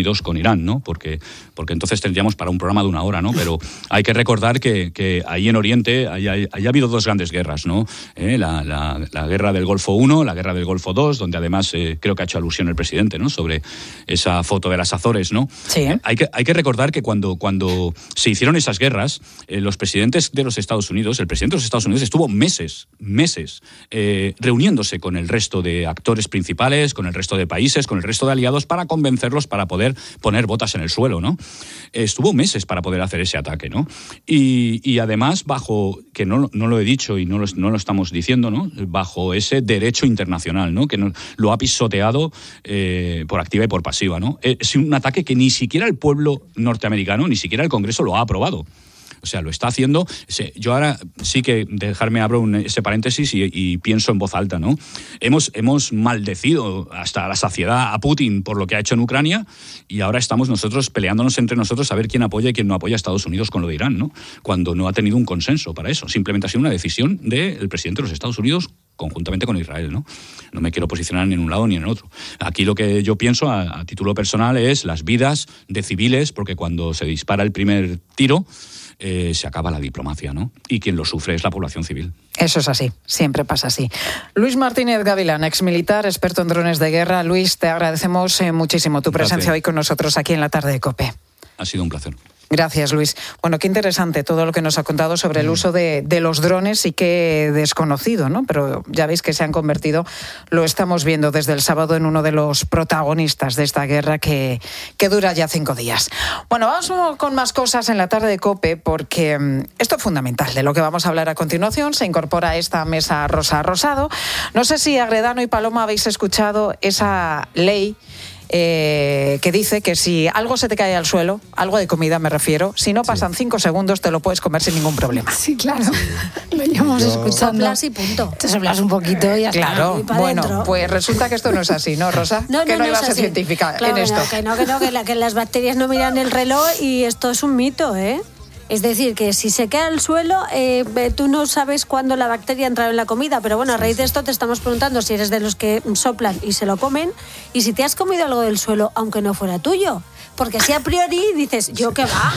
Unidos con Irán, ¿no? Porque, porque entonces tendríamos para un programa de una hora, ¿no? Pero hay que recordar que, que ahí en Oriente ahí, ahí, ahí ha habido dos grandes guerras, ¿no? Eh, la, la, la guerra del Golfo uno, la guerra del Golfo dos, donde además eh, creo que ha hecho alusión el presidente, ¿no? Sobre esa foto de las Azores, ¿no? Sí. Eh, hay, que, hay que recordar que cuando, cuando se hicieron esas guerras, eh, los presidentes de los Estados Unidos, el presidente de los Estados Unidos estuvo meses, meses eh, reuniéndose con el resto de actores principales, con el resto de países, con el resto de aliados para convencerlos para poder poner botas en el suelo, ¿no? Estuvo meses para poder hacer ese ataque, ¿no? Y, y además, bajo, que no, no lo he dicho y no lo, no lo estamos diciendo, ¿no? Bajo ese derecho internacional, ¿no? Que no, lo ha pisoteado eh, por activa y por pasiva, ¿no? Es un ataque que ni siquiera el pueblo norteamericano, ni siquiera el Congreso lo ha aprobado. O sea, lo está haciendo. Yo ahora sí que dejarme abro un, ese paréntesis y, y pienso en voz alta, ¿no? Hemos, hemos maldecido hasta la saciedad a Putin por lo que ha hecho en Ucrania y ahora estamos nosotros peleándonos entre nosotros a ver quién apoya y quién no apoya a Estados Unidos con lo de Irán, ¿no? Cuando no ha tenido un consenso para eso. Simplemente ha sido una decisión del presidente de los Estados Unidos conjuntamente con Israel, ¿no? No me quiero posicionar ni en un lado ni en el otro. Aquí lo que yo pienso a, a título personal es las vidas de civiles, porque cuando se dispara el primer tiro Eh, se acaba la diplomacia, ¿no? Y quien lo sufre es la población civil. Eso es así, siempre pasa así. Luis Martínez Gavilán, exmilitar, experto en drones de guerra. Luis, te agradecemos eh, muchísimo tu presencia hoy con nosotros aquí en la tarde de COPE. Ha sido un placer. Gracias, Luis. Bueno, qué interesante todo lo que nos ha contado sobre el uso de, de los drones y qué desconocido, ¿no? Pero ya veis que se han convertido, lo estamos viendo desde el sábado, en uno de los protagonistas de esta guerra que, que dura ya cinco días. Bueno, vamos con más cosas en la tarde de COPE porque um, esto es fundamental de lo que vamos a hablar a continuación. Se incorpora a esta mesa Rosa Rosado. No sé si Agredano y Paloma habéis escuchado esa ley Eh, que dice que si algo se te cae al suelo, algo de comida me refiero, si no pasan sí. cinco segundos te lo puedes comer sin ningún problema. Sí, claro. Lo llevamos Yo... escuchando. Soplas y punto. Te soplas un poquito y ya claro. está. Claro. Bueno, dentro. Pues resulta que esto no es así, ¿no, Rosa? No, que no, no hay no base así. científica claro, en esto. Que no, que no, que, la, que las bacterias no miran el reloj y esto es un mito, ¿eh? Es decir, que si se cae al suelo, eh, tú no sabes cuándo la bacteria ha entrado en la comida. Pero bueno, a raíz de esto te estamos preguntando si eres de los que soplan y se lo comen y si te has comido algo del suelo, aunque no fuera tuyo. Porque si a priori dices, ¿yo qué va?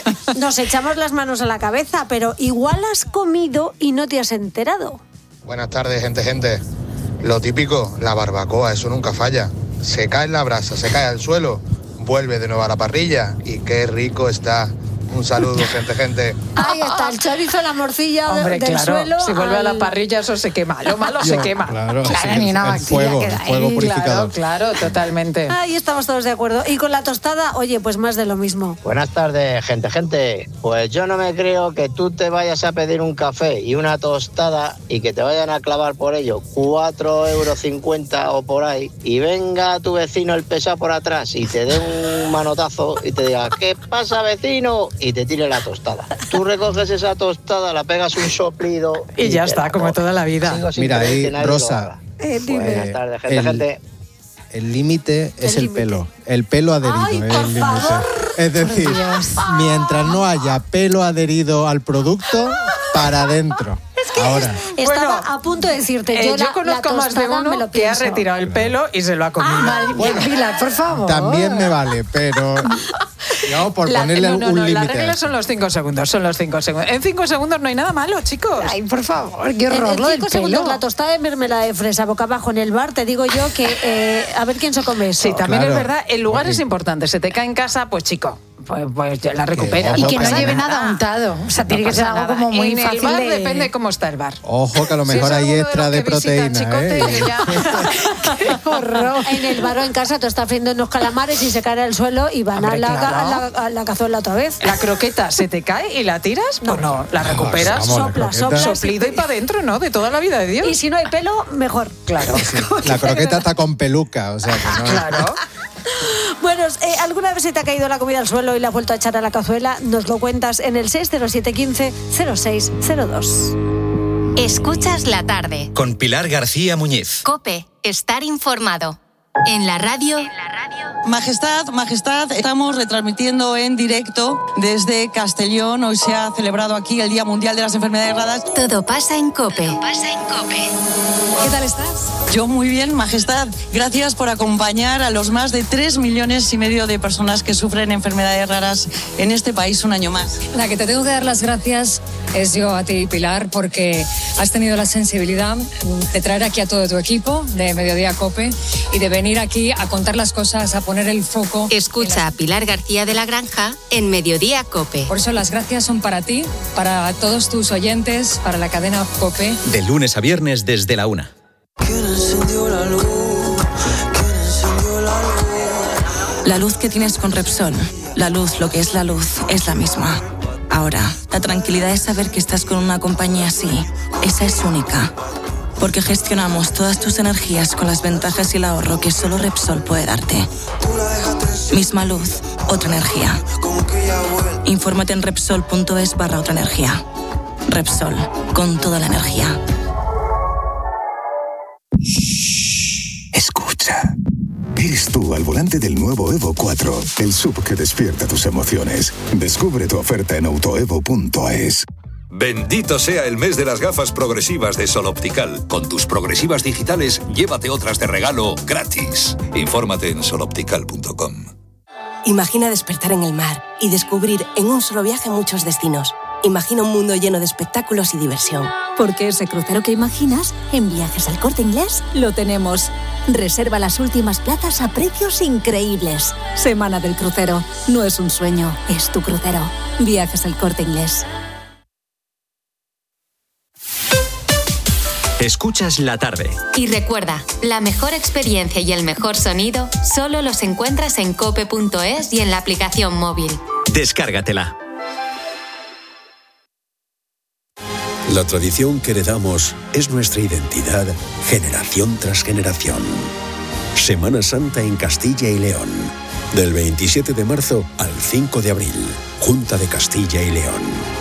Nos echamos las manos a la cabeza, pero igual has comido y no te has enterado. Buenas tardes, gente, gente. Lo típico, la barbacoa, eso nunca falla. Se cae en la brasa, se cae al suelo, vuelve de nuevo a la parrilla y qué rico está. Un saludo, gente, gente. Ahí está, el chorizo, la morcilla Hombre, del claro, suelo. si vuelve al... a la parrilla, eso se quema. Lo malo Yo, se quema. Claro, claro sí, ni una el bacteria fuego, queda el fuego ahí. purificador. Claro, claro, totalmente. Ahí estamos todos de acuerdo. Y con la tostada, oye, pues más de lo mismo. Buenas tardes, gente, gente. Pues yo no me creo que tú te vayas a pedir un café y una tostada y que te vayan a clavar por ello cuatro euros cincuenta o por ahí y venga tu vecino el pesado por atrás y te dé un manotazo y te diga, ¿qué pasa, vecino? Y te tire la tostada. Tú recoges esa tostada, la pegas un soplido y, y ya está, como toda la vida. Mira ahí, Rosa. Eh, Buenas tardes, gente, el, gente. El límite es el, el pelo. El pelo adherido Ay, es el límite. Es decir, mientras no haya pelo adherido al producto, para adentro. Es que Ahora. Estaba bueno, a punto de decirte, yo, eh, yo la, conozco la más de uno que ha retirado el pelo y se lo ha comido. Ah, bueno, Pilar, por favor. También me vale, pero digamos, por la, ponerle no, no, un no, límite. Las reglas son los cinco segundos, son los cinco segundos. En cinco segundos no hay nada malo, chicos. Ay, por favor, qué horror. En, en cinco segundos la tostada de mermelada de fresa boca abajo en el bar, te digo yo que eh, a ver quién se come eso. Sí, también claro, es verdad, el lugar porque... es importante. Se te cae en casa, pues chico, pues, pues la recuperas. Y que no no lleve nada untado. O sea, tiene no que ser algo nada. Como muy en fácil. En el bar de... depende cómo está el bar. Ojo, que a lo mejor si hay extra de, de proteína. Chicote, ¿eh? ya... Qué horror. En el bar o en casa tú estás friendo unos calamares y se caen al suelo y van Hombre, a, la, claro. a, la, a la cazuela otra vez. La croqueta se te cae y la tiras, no, pues no, la recuperas, vamos, sopla, sopla, soplido y para adentro, ¿no? De toda la vida de Dios. Y si no hay pelo, mejor. Claro. Sí, la croqueta está con peluca, o sea que no. Claro. Bueno, eh, ¿alguna vez se te ha caído la comida al suelo y la has vuelto a echar a la cazuela? Nos lo cuentas en el seis cero siete uno cinco cero seis cero dos. Escuchas la tarde. Con Pilar García Muñiz. COPE, estar informado. En la radio, en la radio Majestad, Majestad, estamos retransmitiendo en directo desde Castellón. Hoy se ha celebrado aquí el Día Mundial de las Enfermedades Raras. Todo pasa en COPE. Todo pasa en COPE. ¿Qué tal estás? Yo muy bien, Majestad. Gracias por acompañar a los más de tres millones y medio de personas que sufren enfermedades raras en este país un año más. La que te tengo que dar las gracias es yo a ti, Pilar, porque has tenido la sensibilidad de traer aquí a todo tu equipo de Mediodía COPE y de venir aquí a contar las cosas, a poner el foco. Escucha la... a Pilar García de la Granja en Mediodía COPE. Por eso las gracias son para ti, para todos tus oyentes, para la cadena COPE. De lunes a viernes desde la una. La luz que tienes con Repsol, la luz, lo que es la luz, es la misma. Ahora, la tranquilidad es saber que estás con una compañía así. Esa es única. Porque gestionamos todas tus energías con las ventajas y el ahorro que solo Repsol puede darte. Misma luz, otra energía. Infórmate en Repsol.es barra otra energía. Repsol, con toda la energía. Escucha. Eres tú al volante del nuevo Evo cuatro, el S U V que despierta tus emociones. Descubre tu oferta en autoevo punto es. Bendito sea el mes de las gafas progresivas de Sol Optical. Con tus progresivas digitales, llévate otras de regalo gratis. Infórmate en sol optical punto com. Imagina despertar en el mar y descubrir en un solo viaje muchos destinos. Imagina un mundo lleno de espectáculos y diversión. Porque ese crucero que imaginas, en Viajes al Corte Inglés, lo tenemos. Reserva las últimas plazas a precios increíbles. Semana del crucero. No es un sueño, es tu crucero. Viajes al Corte Inglés. Escuchas la tarde. Y recuerda, la mejor experiencia y el mejor sonido solo los encuentras en cope punto es y en la aplicación móvil. Descárgatela. La tradición que heredamos es nuestra identidad, generación tras generación. Semana Santa en Castilla y León. Del veintisiete de marzo al cinco de abril. Junta de Castilla y León.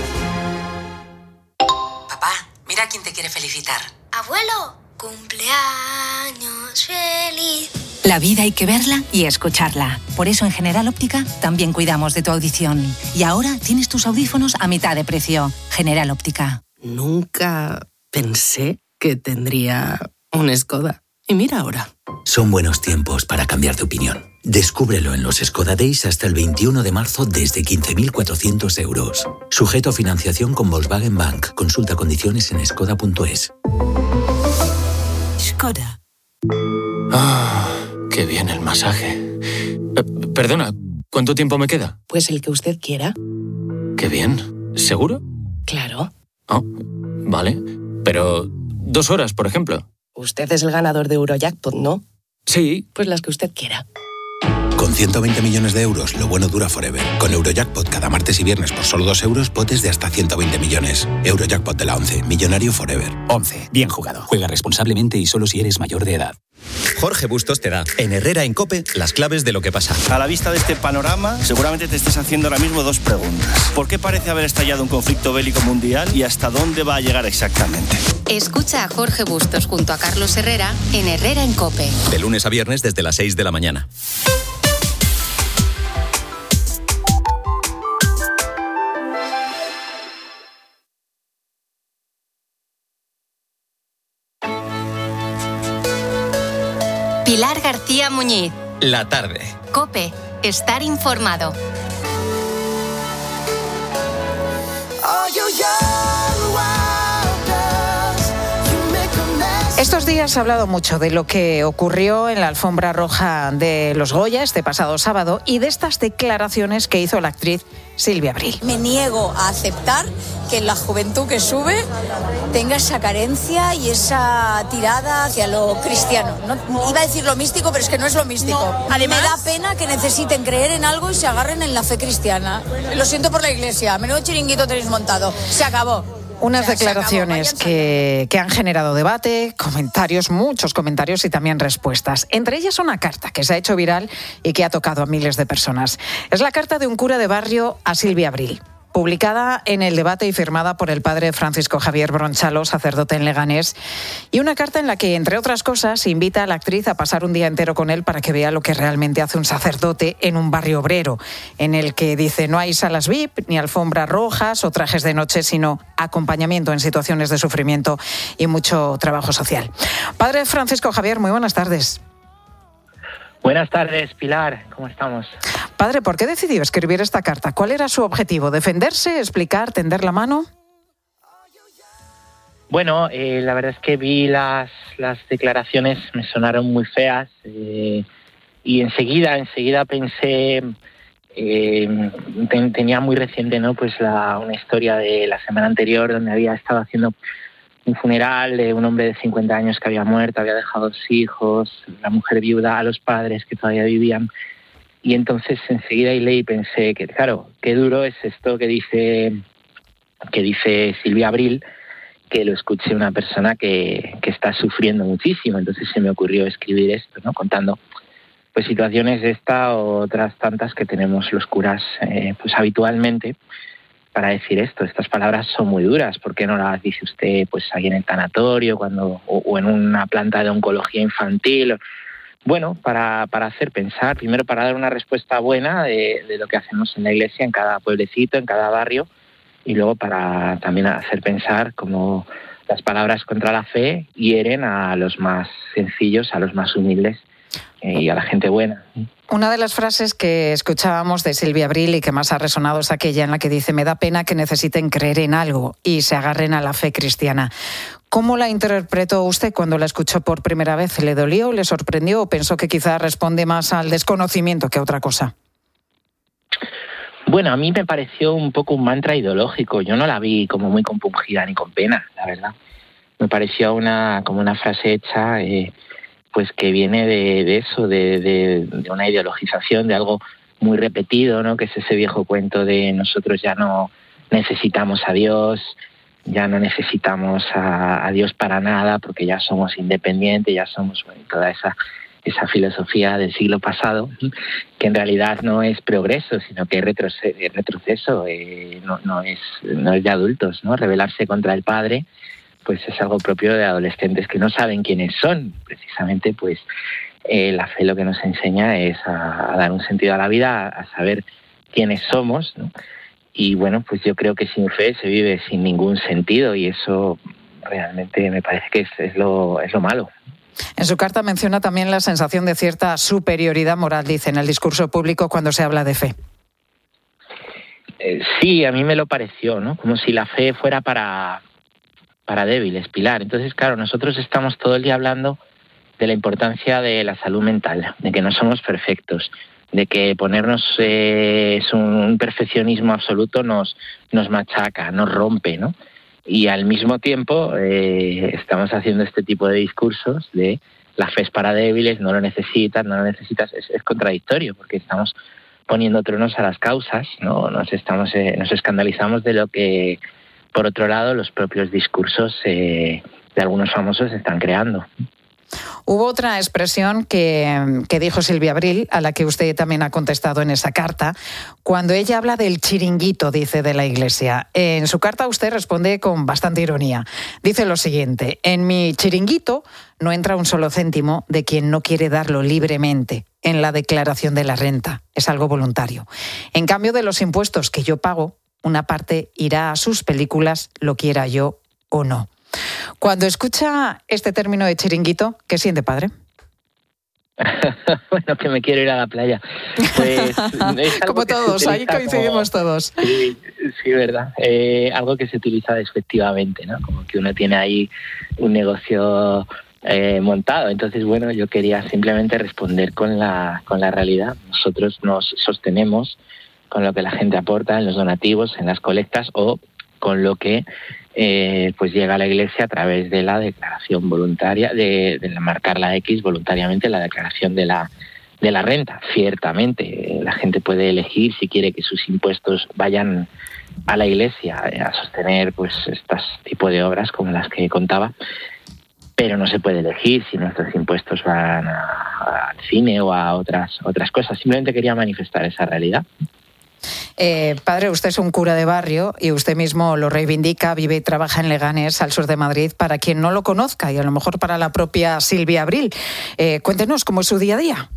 Papá, mira quién te quiere felicitar. Abuelo, cumpleaños feliz. La vida hay que verla y escucharla. Por eso en General Óptica también cuidamos de tu audición. Y ahora tienes tus audífonos a mitad de precio. General Óptica. Nunca pensé que tendría un Skoda. Y mira ahora. Son buenos tiempos para cambiar de opinión. Descúbrelo en los Skoda Days hasta el veintiuno de marzo desde quince mil cuatrocientos euros. Sujeto a financiación con Volkswagen Bank. Consulta condiciones en skoda punto es. Skoda. Ah, qué bien el masaje. Eh, perdona, ¿cuánto tiempo me queda? Pues el que usted quiera. Qué bien. ¿Seguro? Claro. Oh, vale. Pero dos horas, por ejemplo. Usted es el ganador de Eurojackpot, ¿no? Sí. Pues las que usted quiera. Con ciento veinte millones de euros, lo bueno dura forever. Con Eurojackpot cada martes y viernes por solo dos euros, potes de hasta ciento veinte millones. Eurojackpot de la once, millonario forever. once. Bien jugado. Juega responsablemente y solo si eres mayor de edad. Jorge Bustos te da, en Herrera en COPE, las claves de lo que pasa. A la vista de este panorama, seguramente te estés haciendo ahora mismo dos preguntas. ¿Por qué parece haber estallado un conflicto bélico mundial y hasta dónde va a llegar exactamente? Escucha a Jorge Bustos junto a Carlos Herrera en Herrera en COPE. De lunes a viernes desde las seis de la mañana. Pilar García Muñiz. La tarde. COPE. Estar informado. Estos días se ha hablado mucho de lo que ocurrió en la alfombra roja de los Goya este pasado sábado y de estas declaraciones que hizo la actriz Silvia Abril. Me niego a aceptar que la juventud que sube tenga esa carencia y esa tirada hacia lo cristiano. No, iba a decir lo místico, pero es que no es lo místico. No, además, me da pena que necesiten creer en algo y se agarren en la fe cristiana. Lo siento por la iglesia, menudo chiringuito tenéis montado. Se acabó. Unas o sea, declaraciones que, que han generado debate, comentarios, muchos comentarios y también respuestas. Entre ellas una carta que se ha hecho viral y que ha tocado a miles de personas. Es la carta de un cura de barrio a Silvia Abril. publicada en El Debate y firmada por el padre Francisco Javier Bronchalo, sacerdote en Leganés, y una carta en la que, entre otras cosas, invita a la actriz a pasar un día entero con él para que vea lo que realmente hace un sacerdote en un barrio obrero, en el que dice no hay salas V I P, ni alfombras rojas o trajes de noche, sino acompañamiento en situaciones de sufrimiento y mucho trabajo social. Padre Francisco Javier, muy buenas tardes. Buenas tardes, Pilar. ¿Cómo estamos? Padre, ¿por qué decidió escribir esta carta? ¿Cuál era su objetivo? ¿Defenderse, explicar, tender la mano? Bueno, eh, la verdad es que vi las, las declaraciones, me sonaron muy feas eh, y enseguida, enseguida pensé, eh, ten, tenía muy reciente, ¿no? Pues la, una historia de la semana anterior donde había estado haciendo un funeral de un hombre de cincuenta años que había muerto, había dejado dos hijos, la mujer viuda, a los padres que todavía vivían. Y entonces enseguida leí y pensé que, claro, qué duro es esto que dice, que dice Silvia Abril, que lo escuche una persona que, que está sufriendo muchísimo. Entonces se me ocurrió escribir esto, ¿no? Contando pues situaciones de esta o otras tantas que tenemos los curas eh, pues habitualmente, para decir esto. Estas palabras son muy duras. ¿Por qué no las dice usted pues ahí en el tanatorio cuando o, o en una planta de oncología infantil? Bueno, para, para hacer pensar, primero para dar una respuesta buena de, de lo que hacemos en la Iglesia, en cada pueblecito, en cada barrio, y luego para también hacer pensar cómo las palabras contra la fe hieren a los más sencillos, a los más humildes eh, y a la gente buena. Una de las frases que escuchábamos de Silvia Abril y que más ha resonado es aquella en la que dice: me da pena que necesiten creer en algo y se agarren a la fe cristiana. ¿Cómo la interpretó usted cuando la escuchó por primera vez? ¿Le dolió, le sorprendió o pensó que quizá responde más al desconocimiento que a otra cosa? Bueno, a mí me pareció un poco un mantra ideológico. Yo no la vi como muy compungida ni con pena, la verdad. Me pareció una como una frase hecha... Eh, pues que viene de, de eso, de, de, de una ideologización, de algo muy repetido, ¿no? Que es ese viejo cuento de nosotros ya no necesitamos a Dios, ya no necesitamos a, a Dios para nada, porque ya somos independientes, ya somos, bueno, toda esa, esa filosofía del siglo pasado, que en realidad no es progreso, sino que es retroceso, retroceso eh, no, no, es, no es de adultos, ¿no? Rebelarse contra el Padre pues es algo propio de adolescentes que no saben quiénes son. Precisamente, pues eh, la fe lo que nos enseña es a, a dar un sentido a la vida, a, a saber quiénes somos, ¿no? Y bueno, pues yo creo que sin fe se vive sin ningún sentido y eso realmente me parece que es, es, lo, es lo malo. En su carta menciona también la sensación de cierta superioridad moral, dice, en el discurso público cuando se habla de fe. Eh, sí, a mí me lo pareció, ¿no? Como si la fe fuera para... para débiles, Pilar. Entonces, claro, nosotros estamos todo el día hablando de la importancia de la salud mental, de que no somos perfectos, de que ponernos eh, es un, un perfeccionismo absoluto nos, nos machaca, nos rompe, ¿no? Y al mismo tiempo eh, estamos haciendo este tipo de discursos de la fe es para débiles, no lo necesitas, no lo necesitas. Es, es contradictorio porque estamos poniendo tronos a las causas, ¿no? Nos, estamos, eh, nos escandalizamos de lo que... Por otro lado, los propios discursos eh, de algunos famosos se están creando. Hubo otra expresión que, que dijo Silvia Abril, a la que usted también ha contestado en esa carta, cuando ella habla del chiringuito, dice, de la Iglesia. En su carta usted responde con bastante ironía. Dice lo siguiente: en mi chiringuito no entra un solo céntimo de quien no quiere darlo libremente en la declaración de la renta. Es algo voluntario. En cambio de los impuestos que yo pago, una parte irá a sus películas, lo quiera yo o no. Cuando escucha este término de chiringuito, ¿qué siente, padre? Bueno, que me quiero ir a la playa. Pues, como todos, ahí coincidimos como... todos. Sí, sí, verdad. Eh, algo que se utiliza despectivamente, ¿no? Como que uno tiene ahí un negocio eh, montado. Entonces, bueno, yo quería simplemente responder con la, con la realidad. Nosotros nos sostenemos con lo que la gente aporta en los donativos, en las colectas o con lo que eh, pues llega a la Iglesia a través de la declaración voluntaria, de, de marcar la X voluntariamente, la declaración de la, de la renta. Ciertamente, la gente puede elegir si quiere que sus impuestos vayan a la Iglesia a sostener pues este tipo de obras como las que contaba, pero no se puede elegir si nuestros impuestos van a, al cine o a otras, otras cosas. Simplemente quería manifestar esa realidad. Eh, padre, usted es un cura de barrio y usted mismo lo reivindica, vive y trabaja en Leganés, al sur de Madrid, para quien no lo conozca y a lo mejor para la propia Silvia Abril. Eh, cuéntenos cómo es su día a día.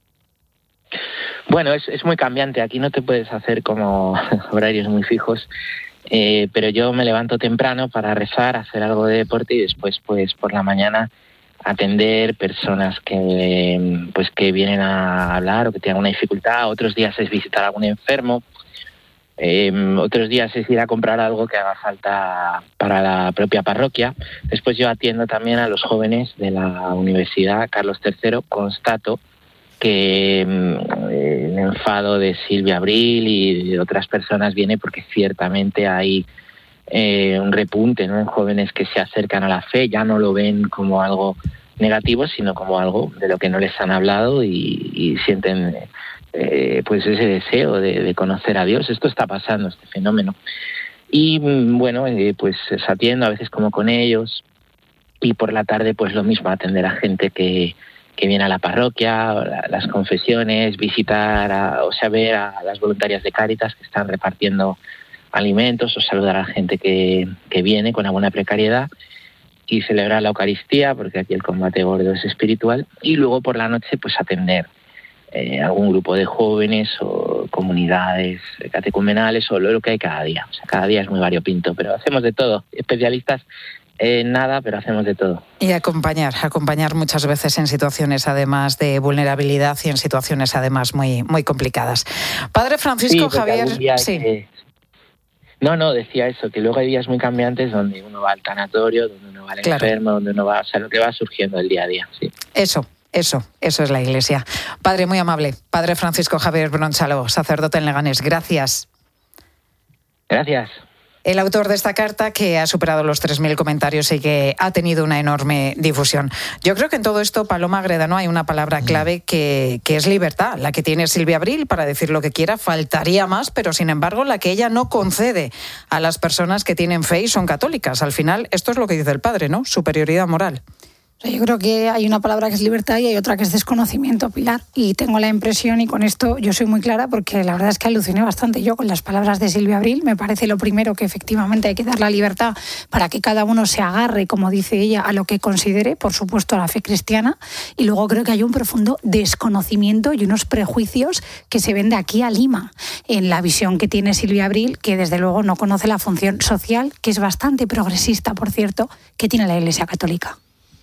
Bueno, es, es muy cambiante. Aquí no te puedes hacer como horarios muy fijos, eh, pero yo me levanto temprano para rezar, hacer algo de deporte y después, pues por la mañana, atender personas que pues que vienen a hablar o que tienen una dificultad. Otros días es visitar a algún enfermo. Eh, otros días es ir a comprar algo que haga falta para la propia parroquia. Después yo atiendo también a los jóvenes de la Universidad Carlos tercero. Constato que eh, el enfado de Silvia Abril y de otras personas viene porque ciertamente hay eh, un repunte, ¿no?, en jóvenes que se acercan a la fe. Ya no lo ven como algo negativo, sino como algo de lo que no les han hablado y, y sienten eh, pues ese deseo de, de conocer a Dios. Esto está pasando, este fenómeno. Y bueno, eh, pues atiendo a veces como con ellos, y por la tarde pues lo mismo, atender a gente que, que viene a la parroquia, a las confesiones, visitar a, o sea, ver a las voluntarias de Cáritas que están repartiendo alimentos, o saludar a la gente que, que viene con alguna precariedad, y celebrar la Eucaristía, porque aquí el combate gordo es espiritual. Y luego por la noche pues atender eh, algún grupo de jóvenes o comunidades catecumenales o lo que hay cada día. O sea, cada día es muy variopinto, pero hacemos de todo. Especialistas en nada, pero hacemos de todo. Y acompañar, acompañar muchas veces en situaciones además de vulnerabilidad y en situaciones además muy, muy complicadas. Padre Francisco sí, Javier... Sí. Que... No, no, decía eso, que luego hay días muy cambiantes donde uno va al tanatorio, donde uno va al claro. enfermo, donde uno va, o sea, lo que va surgiendo el día a día, sí. Eso, eso, eso es la Iglesia. Padre, muy amable. Padre Francisco Javier Bronchalo, sacerdote en Leganés. Gracias. Gracias. El autor de esta carta, que ha superado los tres mil comentarios y que ha tenido una enorme difusión. Yo creo que en todo esto, Paloma Gredano, hay una palabra clave que, que es libertad, la que tiene Silvia Abril para decir lo que quiera. Faltaría más, pero sin embargo la que ella no concede a las personas que tienen fe y son católicas. Al final, esto es lo que dice el padre, ¿no? Superioridad moral. Yo creo que hay una palabra que es libertad y hay otra que es desconocimiento, Pilar. Y tengo la impresión, y con esto yo soy muy clara, porque la verdad es que aluciné bastante yo con las palabras de Silvia Abril. Me parece lo primero que efectivamente hay que dar la libertad para que cada uno se agarre, como dice ella, a lo que considere, por supuesto, a la fe cristiana. Y luego creo que hay un profundo desconocimiento y unos prejuicios que se ven de aquí a Lima en la visión que tiene Silvia Abril, que desde luego no conoce la función social, que es bastante progresista, por cierto, que tiene la Iglesia Católica.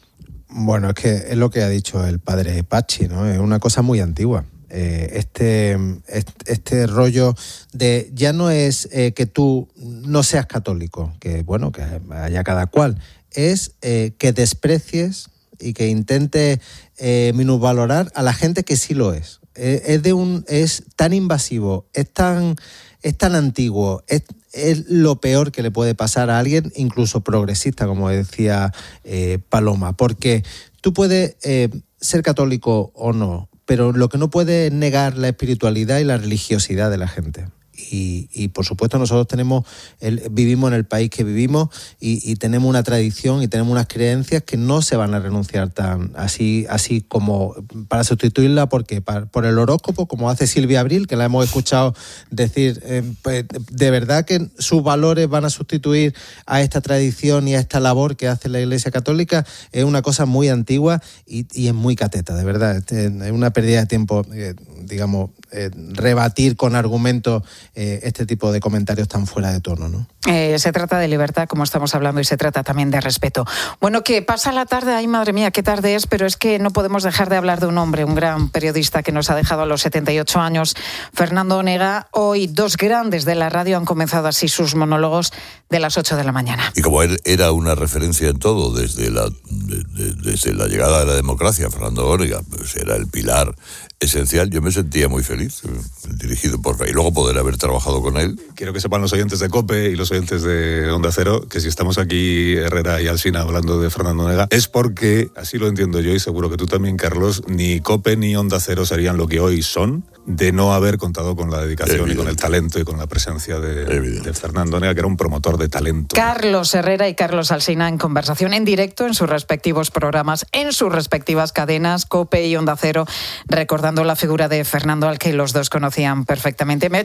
Bueno, es que es lo que ha dicho el padre Pachi, ¿no? Es una cosa muy antigua. Eh, este, este, este rollo de ya no es eh, que tú no seas católico, que bueno, que haya cada cual, es eh, que desprecies y que intentes eh, minusvalorar a la gente que sí lo es. Eh, es de un, es tan invasivo, es tan, es tan antiguo, es es lo peor que le puede pasar a alguien, incluso progresista, como decía eh, Paloma, porque tú puedes eh, ser católico o no, pero lo que no puedes es negar la espiritualidad y la religiosidad de la gente. Y, y por supuesto nosotros tenemos el, vivimos en el país que vivimos y, y tenemos una tradición y tenemos unas creencias que no se van a renunciar tan así así como para sustituirla porque para, por el horóscopo, como hace Silvia Abril, que la hemos escuchado decir eh, pues, de verdad que sus valores van a sustituir a esta tradición y a esta labor que hace la Iglesia Católica. Es una cosa muy antigua y, y es muy cateta, de verdad. Es una pérdida de tiempo, eh, digamos, eh, rebatir con argumentos Eh, este tipo de comentarios tan fuera de tono, ¿no? Eh, se trata de libertad, como estamos hablando, y se trata también de respeto. Bueno, que pasa la tarde, ay madre mía, qué tarde es, pero es que no podemos dejar de hablar de un hombre, un gran periodista que nos ha dejado a los setenta y ocho años, Fernando Onega. Hoy dos grandes de la radio han comenzado así sus monólogos de las ocho de la mañana. Y como él era una referencia en todo, desde la, de, de, desde la llegada de la democracia, Fernando Onega, pues era el pilar esencial, yo me sentía muy feliz, dirigido por y luego poder haber trabajado con él. Quiero que sepan los oyentes de COPE y los oyentes de Onda Cero que si estamos aquí, Herrera y Alsina, hablando de Fernando Onega, es porque, así lo entiendo yo y seguro que tú también, Carlos, ni COPE ni Onda Cero serían lo que hoy son de no haber contado con la dedicación Evidente. y con el talento y con la presencia de, de Fernando Onega, que era un promotor de talento. Carlos Herrera y Carlos Alsina en conversación en directo en sus respectivos programas, en sus respectivas cadenas, COPE y Onda Cero, recordando la figura de Fernando, al que los dos conocían perfectamente. Me ha hecho gracia una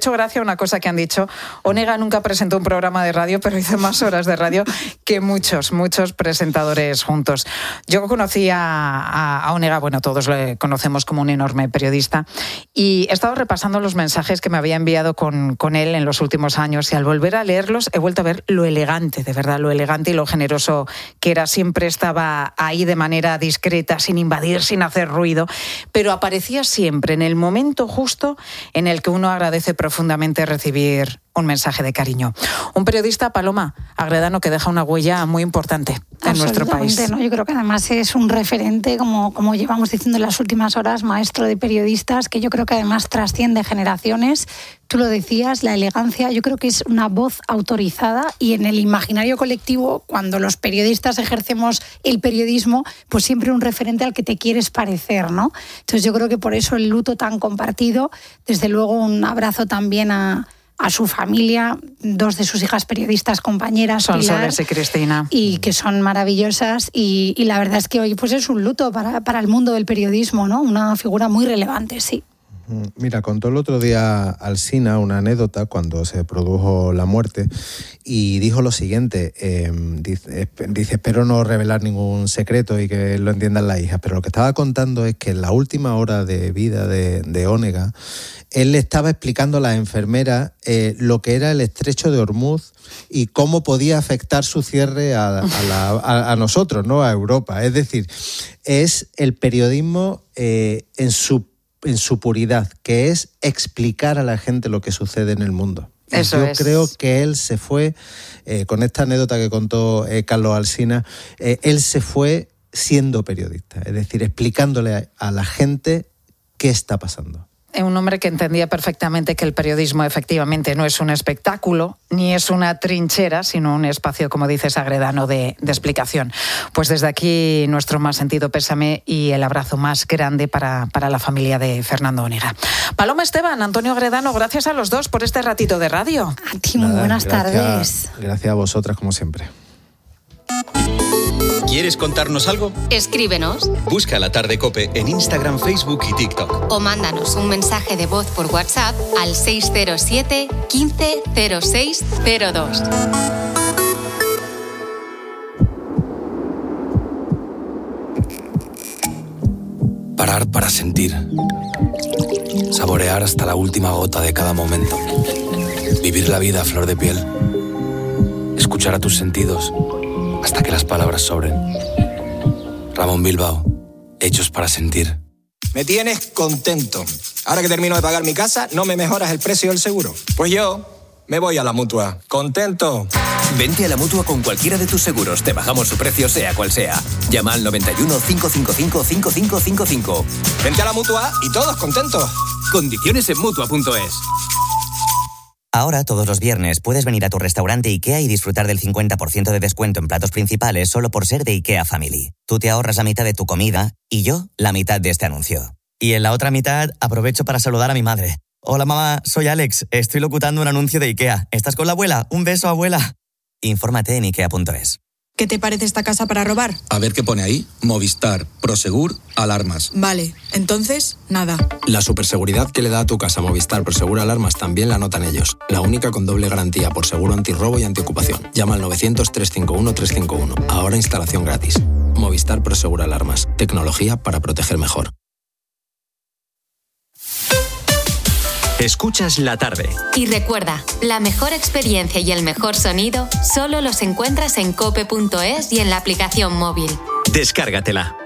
una cosa que han dicho. Onega nunca presentó un programa de radio, pero hizo más horas de radio que muchos, muchos presentadores juntos. Yo conocí a, a, a Onega, bueno, todos le conocemos como un enorme periodista, y he estado repasando los mensajes que me había enviado con, con él en los últimos años, y al volver a leerlos he vuelto a ver lo elegante, de verdad, lo elegante y lo generoso que era. Siempre estaba ahí de manera discreta, sin invadir, sin hacer ruido, pero aparecía siempre en el momento justo en el que uno agradece profundamente recibir un mensaje de cariño. Un periodista, Paloma Agredano, que deja una huella muy importante en nuestro país. ¿No? Yo creo que además es un referente, como, como llevamos diciendo en las últimas horas, maestro de periodistas, que yo creo que además trasciende generaciones. Tú lo decías, la elegancia, yo creo que es una voz autorizada, y en el imaginario colectivo, cuando los periodistas ejercemos el periodismo, pues siempre un referente al que te quieres parecer, ¿no? Entonces yo creo que por eso el luto tan compartido. Desde luego un abrazo también a a su familia, dos de sus hijas periodistas compañeras, son Pilar, Soles y Cristina, y que son maravillosas, y, y la verdad es que hoy pues es un luto para, para el mundo del periodismo, ¿no? Una figura muy relevante, sí. Mira, contó el otro día Alsina una anécdota cuando se produjo la muerte, y dijo lo siguiente, eh, dice, dice, espero no revelar ningún secreto y que lo entiendan las hijas, pero lo que estaba contando es que en la última hora de vida de, de Onega, él le estaba explicando a la enfermera eh, lo que era el estrecho de Hormuz y cómo podía afectar su cierre a, a, la, a, a nosotros, ¿no? A Europa. Es decir, es el periodismo eh, en su en su puridad, que es explicar a la gente lo que sucede en el mundo. Eso Yo es. creo que él se fue, eh, con esta anécdota que contó eh, Carlos Alsina, eh, él se fue siendo periodista, es decir, explicándole a, a la gente qué está pasando. Un hombre que entendía perfectamente que el periodismo efectivamente no es un espectáculo, ni es una trinchera, sino un espacio, como dices, Agredano, de, de explicación. Pues desde aquí nuestro más sentido pésame y el abrazo más grande para, para la familia de Fernando Onega. Paloma Esteban, Antonio Agredano, gracias a los dos por este ratito de radio. A ti, muy buenas gracias, tardes. Gracias a vosotras, como siempre. ¿Quieres contarnos algo? Escríbenos Busca La Tarde COPE en Instagram, Facebook y TikTok. o mándanos un mensaje de voz por WhatsApp al seis cero siete, quince, cero seis cero dos. Parar para sentir. Saborear hasta la última gota de cada momento. Vivir la vida a flor de piel. Escuchar a tus sentidos hasta que las palabras sobren. Ramón Bilbao, hechos para sentir. Me tienes contento. Ahora que termino de pagar mi casa, ¿no me mejoras el precio del seguro? Pues yo me voy a la Mutua. ¿Contento? Vente a la Mutua con cualquiera de tus seguros. Te bajamos su precio sea cual sea. Llama al noventa y uno, cinco cinco cinco, cinco cinco cinco cinco. Vente a la Mutua y todos contentos. Condiciones en Mutua punto es. Ahora, todos los viernes, puedes venir a tu restaurante IKEA y disfrutar del cincuenta por ciento de descuento en platos principales solo por ser de IKEA Family. Tú te ahorras la mitad de tu comida y yo la mitad de este anuncio. Y en la otra mitad, aprovecho para saludar a mi madre. Hola mamá, soy Alex, estoy locutando un anuncio de IKEA. ¿Estás con la abuela? Un beso, abuela. Infórmate en ikea punto es. ¿Qué te parece esta casa para robar? A ver qué pone ahí. Movistar, Prosegur, alarmas. Vale, entonces, nada. La superseguridad que le da a tu casa Movistar, Prosegur, alarmas también la notan ellos. La única con doble garantía por seguro antirrobo y antiocupación. Llama al novecientos, trescientos cincuenta y uno, trescientos cincuenta y uno. Ahora instalación gratis. Movistar, Prosegur, alarmas. Tecnología para proteger mejor. Escuchas La Tarde. Y recuerda, la mejor experiencia y el mejor sonido solo los encuentras en cope punto es y en la aplicación móvil. Descárgatela.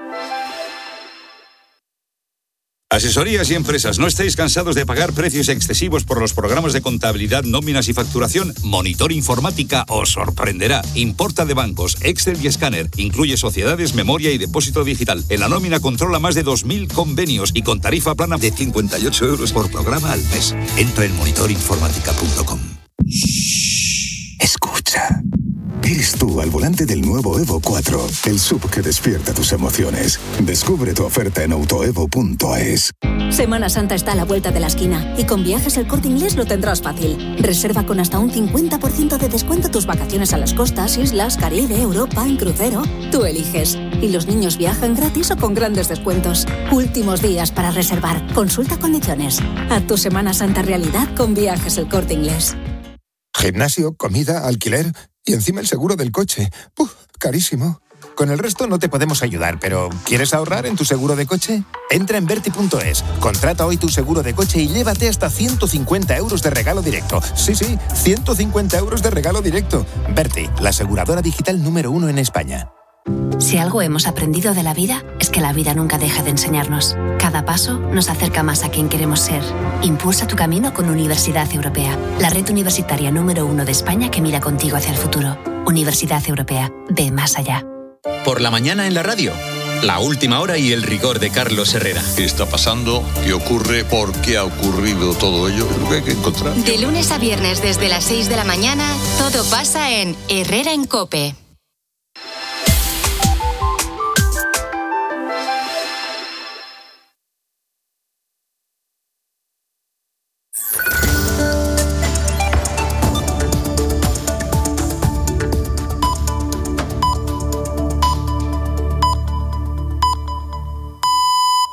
Asesorías y empresas, ¿no estáis cansados de pagar precios excesivos por los programas de contabilidad, nóminas y facturación? Monitor Informática os sorprenderá. Importa de bancos, Excel y escáner. Incluye sociedades, memoria y depósito digital. En la nómina controla más de dos mil convenios y con tarifa plana de cincuenta y ocho euros por programa al mes. Entra en monitor informática punto com. Escucha. Eres tú al volante del nuevo Evo cuatro, el S U V que despierta tus emociones. Descubre tu oferta en autoevo punto es. Semana Santa está a la vuelta de la esquina y con Viajes El Corte Inglés lo tendrás fácil. Reserva con hasta un cincuenta por ciento de descuento tus vacaciones a las costas, islas, Caribe, Europa, en crucero. Tú eliges. Y los niños viajan gratis o con grandes descuentos. Últimos días para reservar. Consulta condiciones. Haz tu Semana Santa realidad con Viajes El Corte Inglés. Gimnasio, comida, alquiler y encima el seguro del coche. ¡Uf! Carísimo. Con el resto no te podemos ayudar, pero ¿quieres ahorrar en tu seguro de coche? Entra en Berti punto es, contrata hoy tu seguro de coche y llévate hasta ciento cincuenta euros de regalo directo. Sí, sí, ciento cincuenta euros de regalo directo. Berti, la aseguradora digital número uno en España. Si algo hemos aprendido de la vida, es que la vida nunca deja de enseñarnos. Cada paso nos acerca más a quien queremos ser. Impulsa tu camino con Universidad Europea, la red universitaria número uno de España que mira contigo hacia el futuro. Universidad Europea, ve más allá. Por la mañana en la radio, la última hora y el rigor de Carlos Herrera. ¿Qué está pasando? ¿Qué ocurre? ¿Por qué ha ocurrido todo ello? Es lo que hay que encontrar. De lunes a viernes desde las seis de la mañana, todo pasa en Herrera en COPE.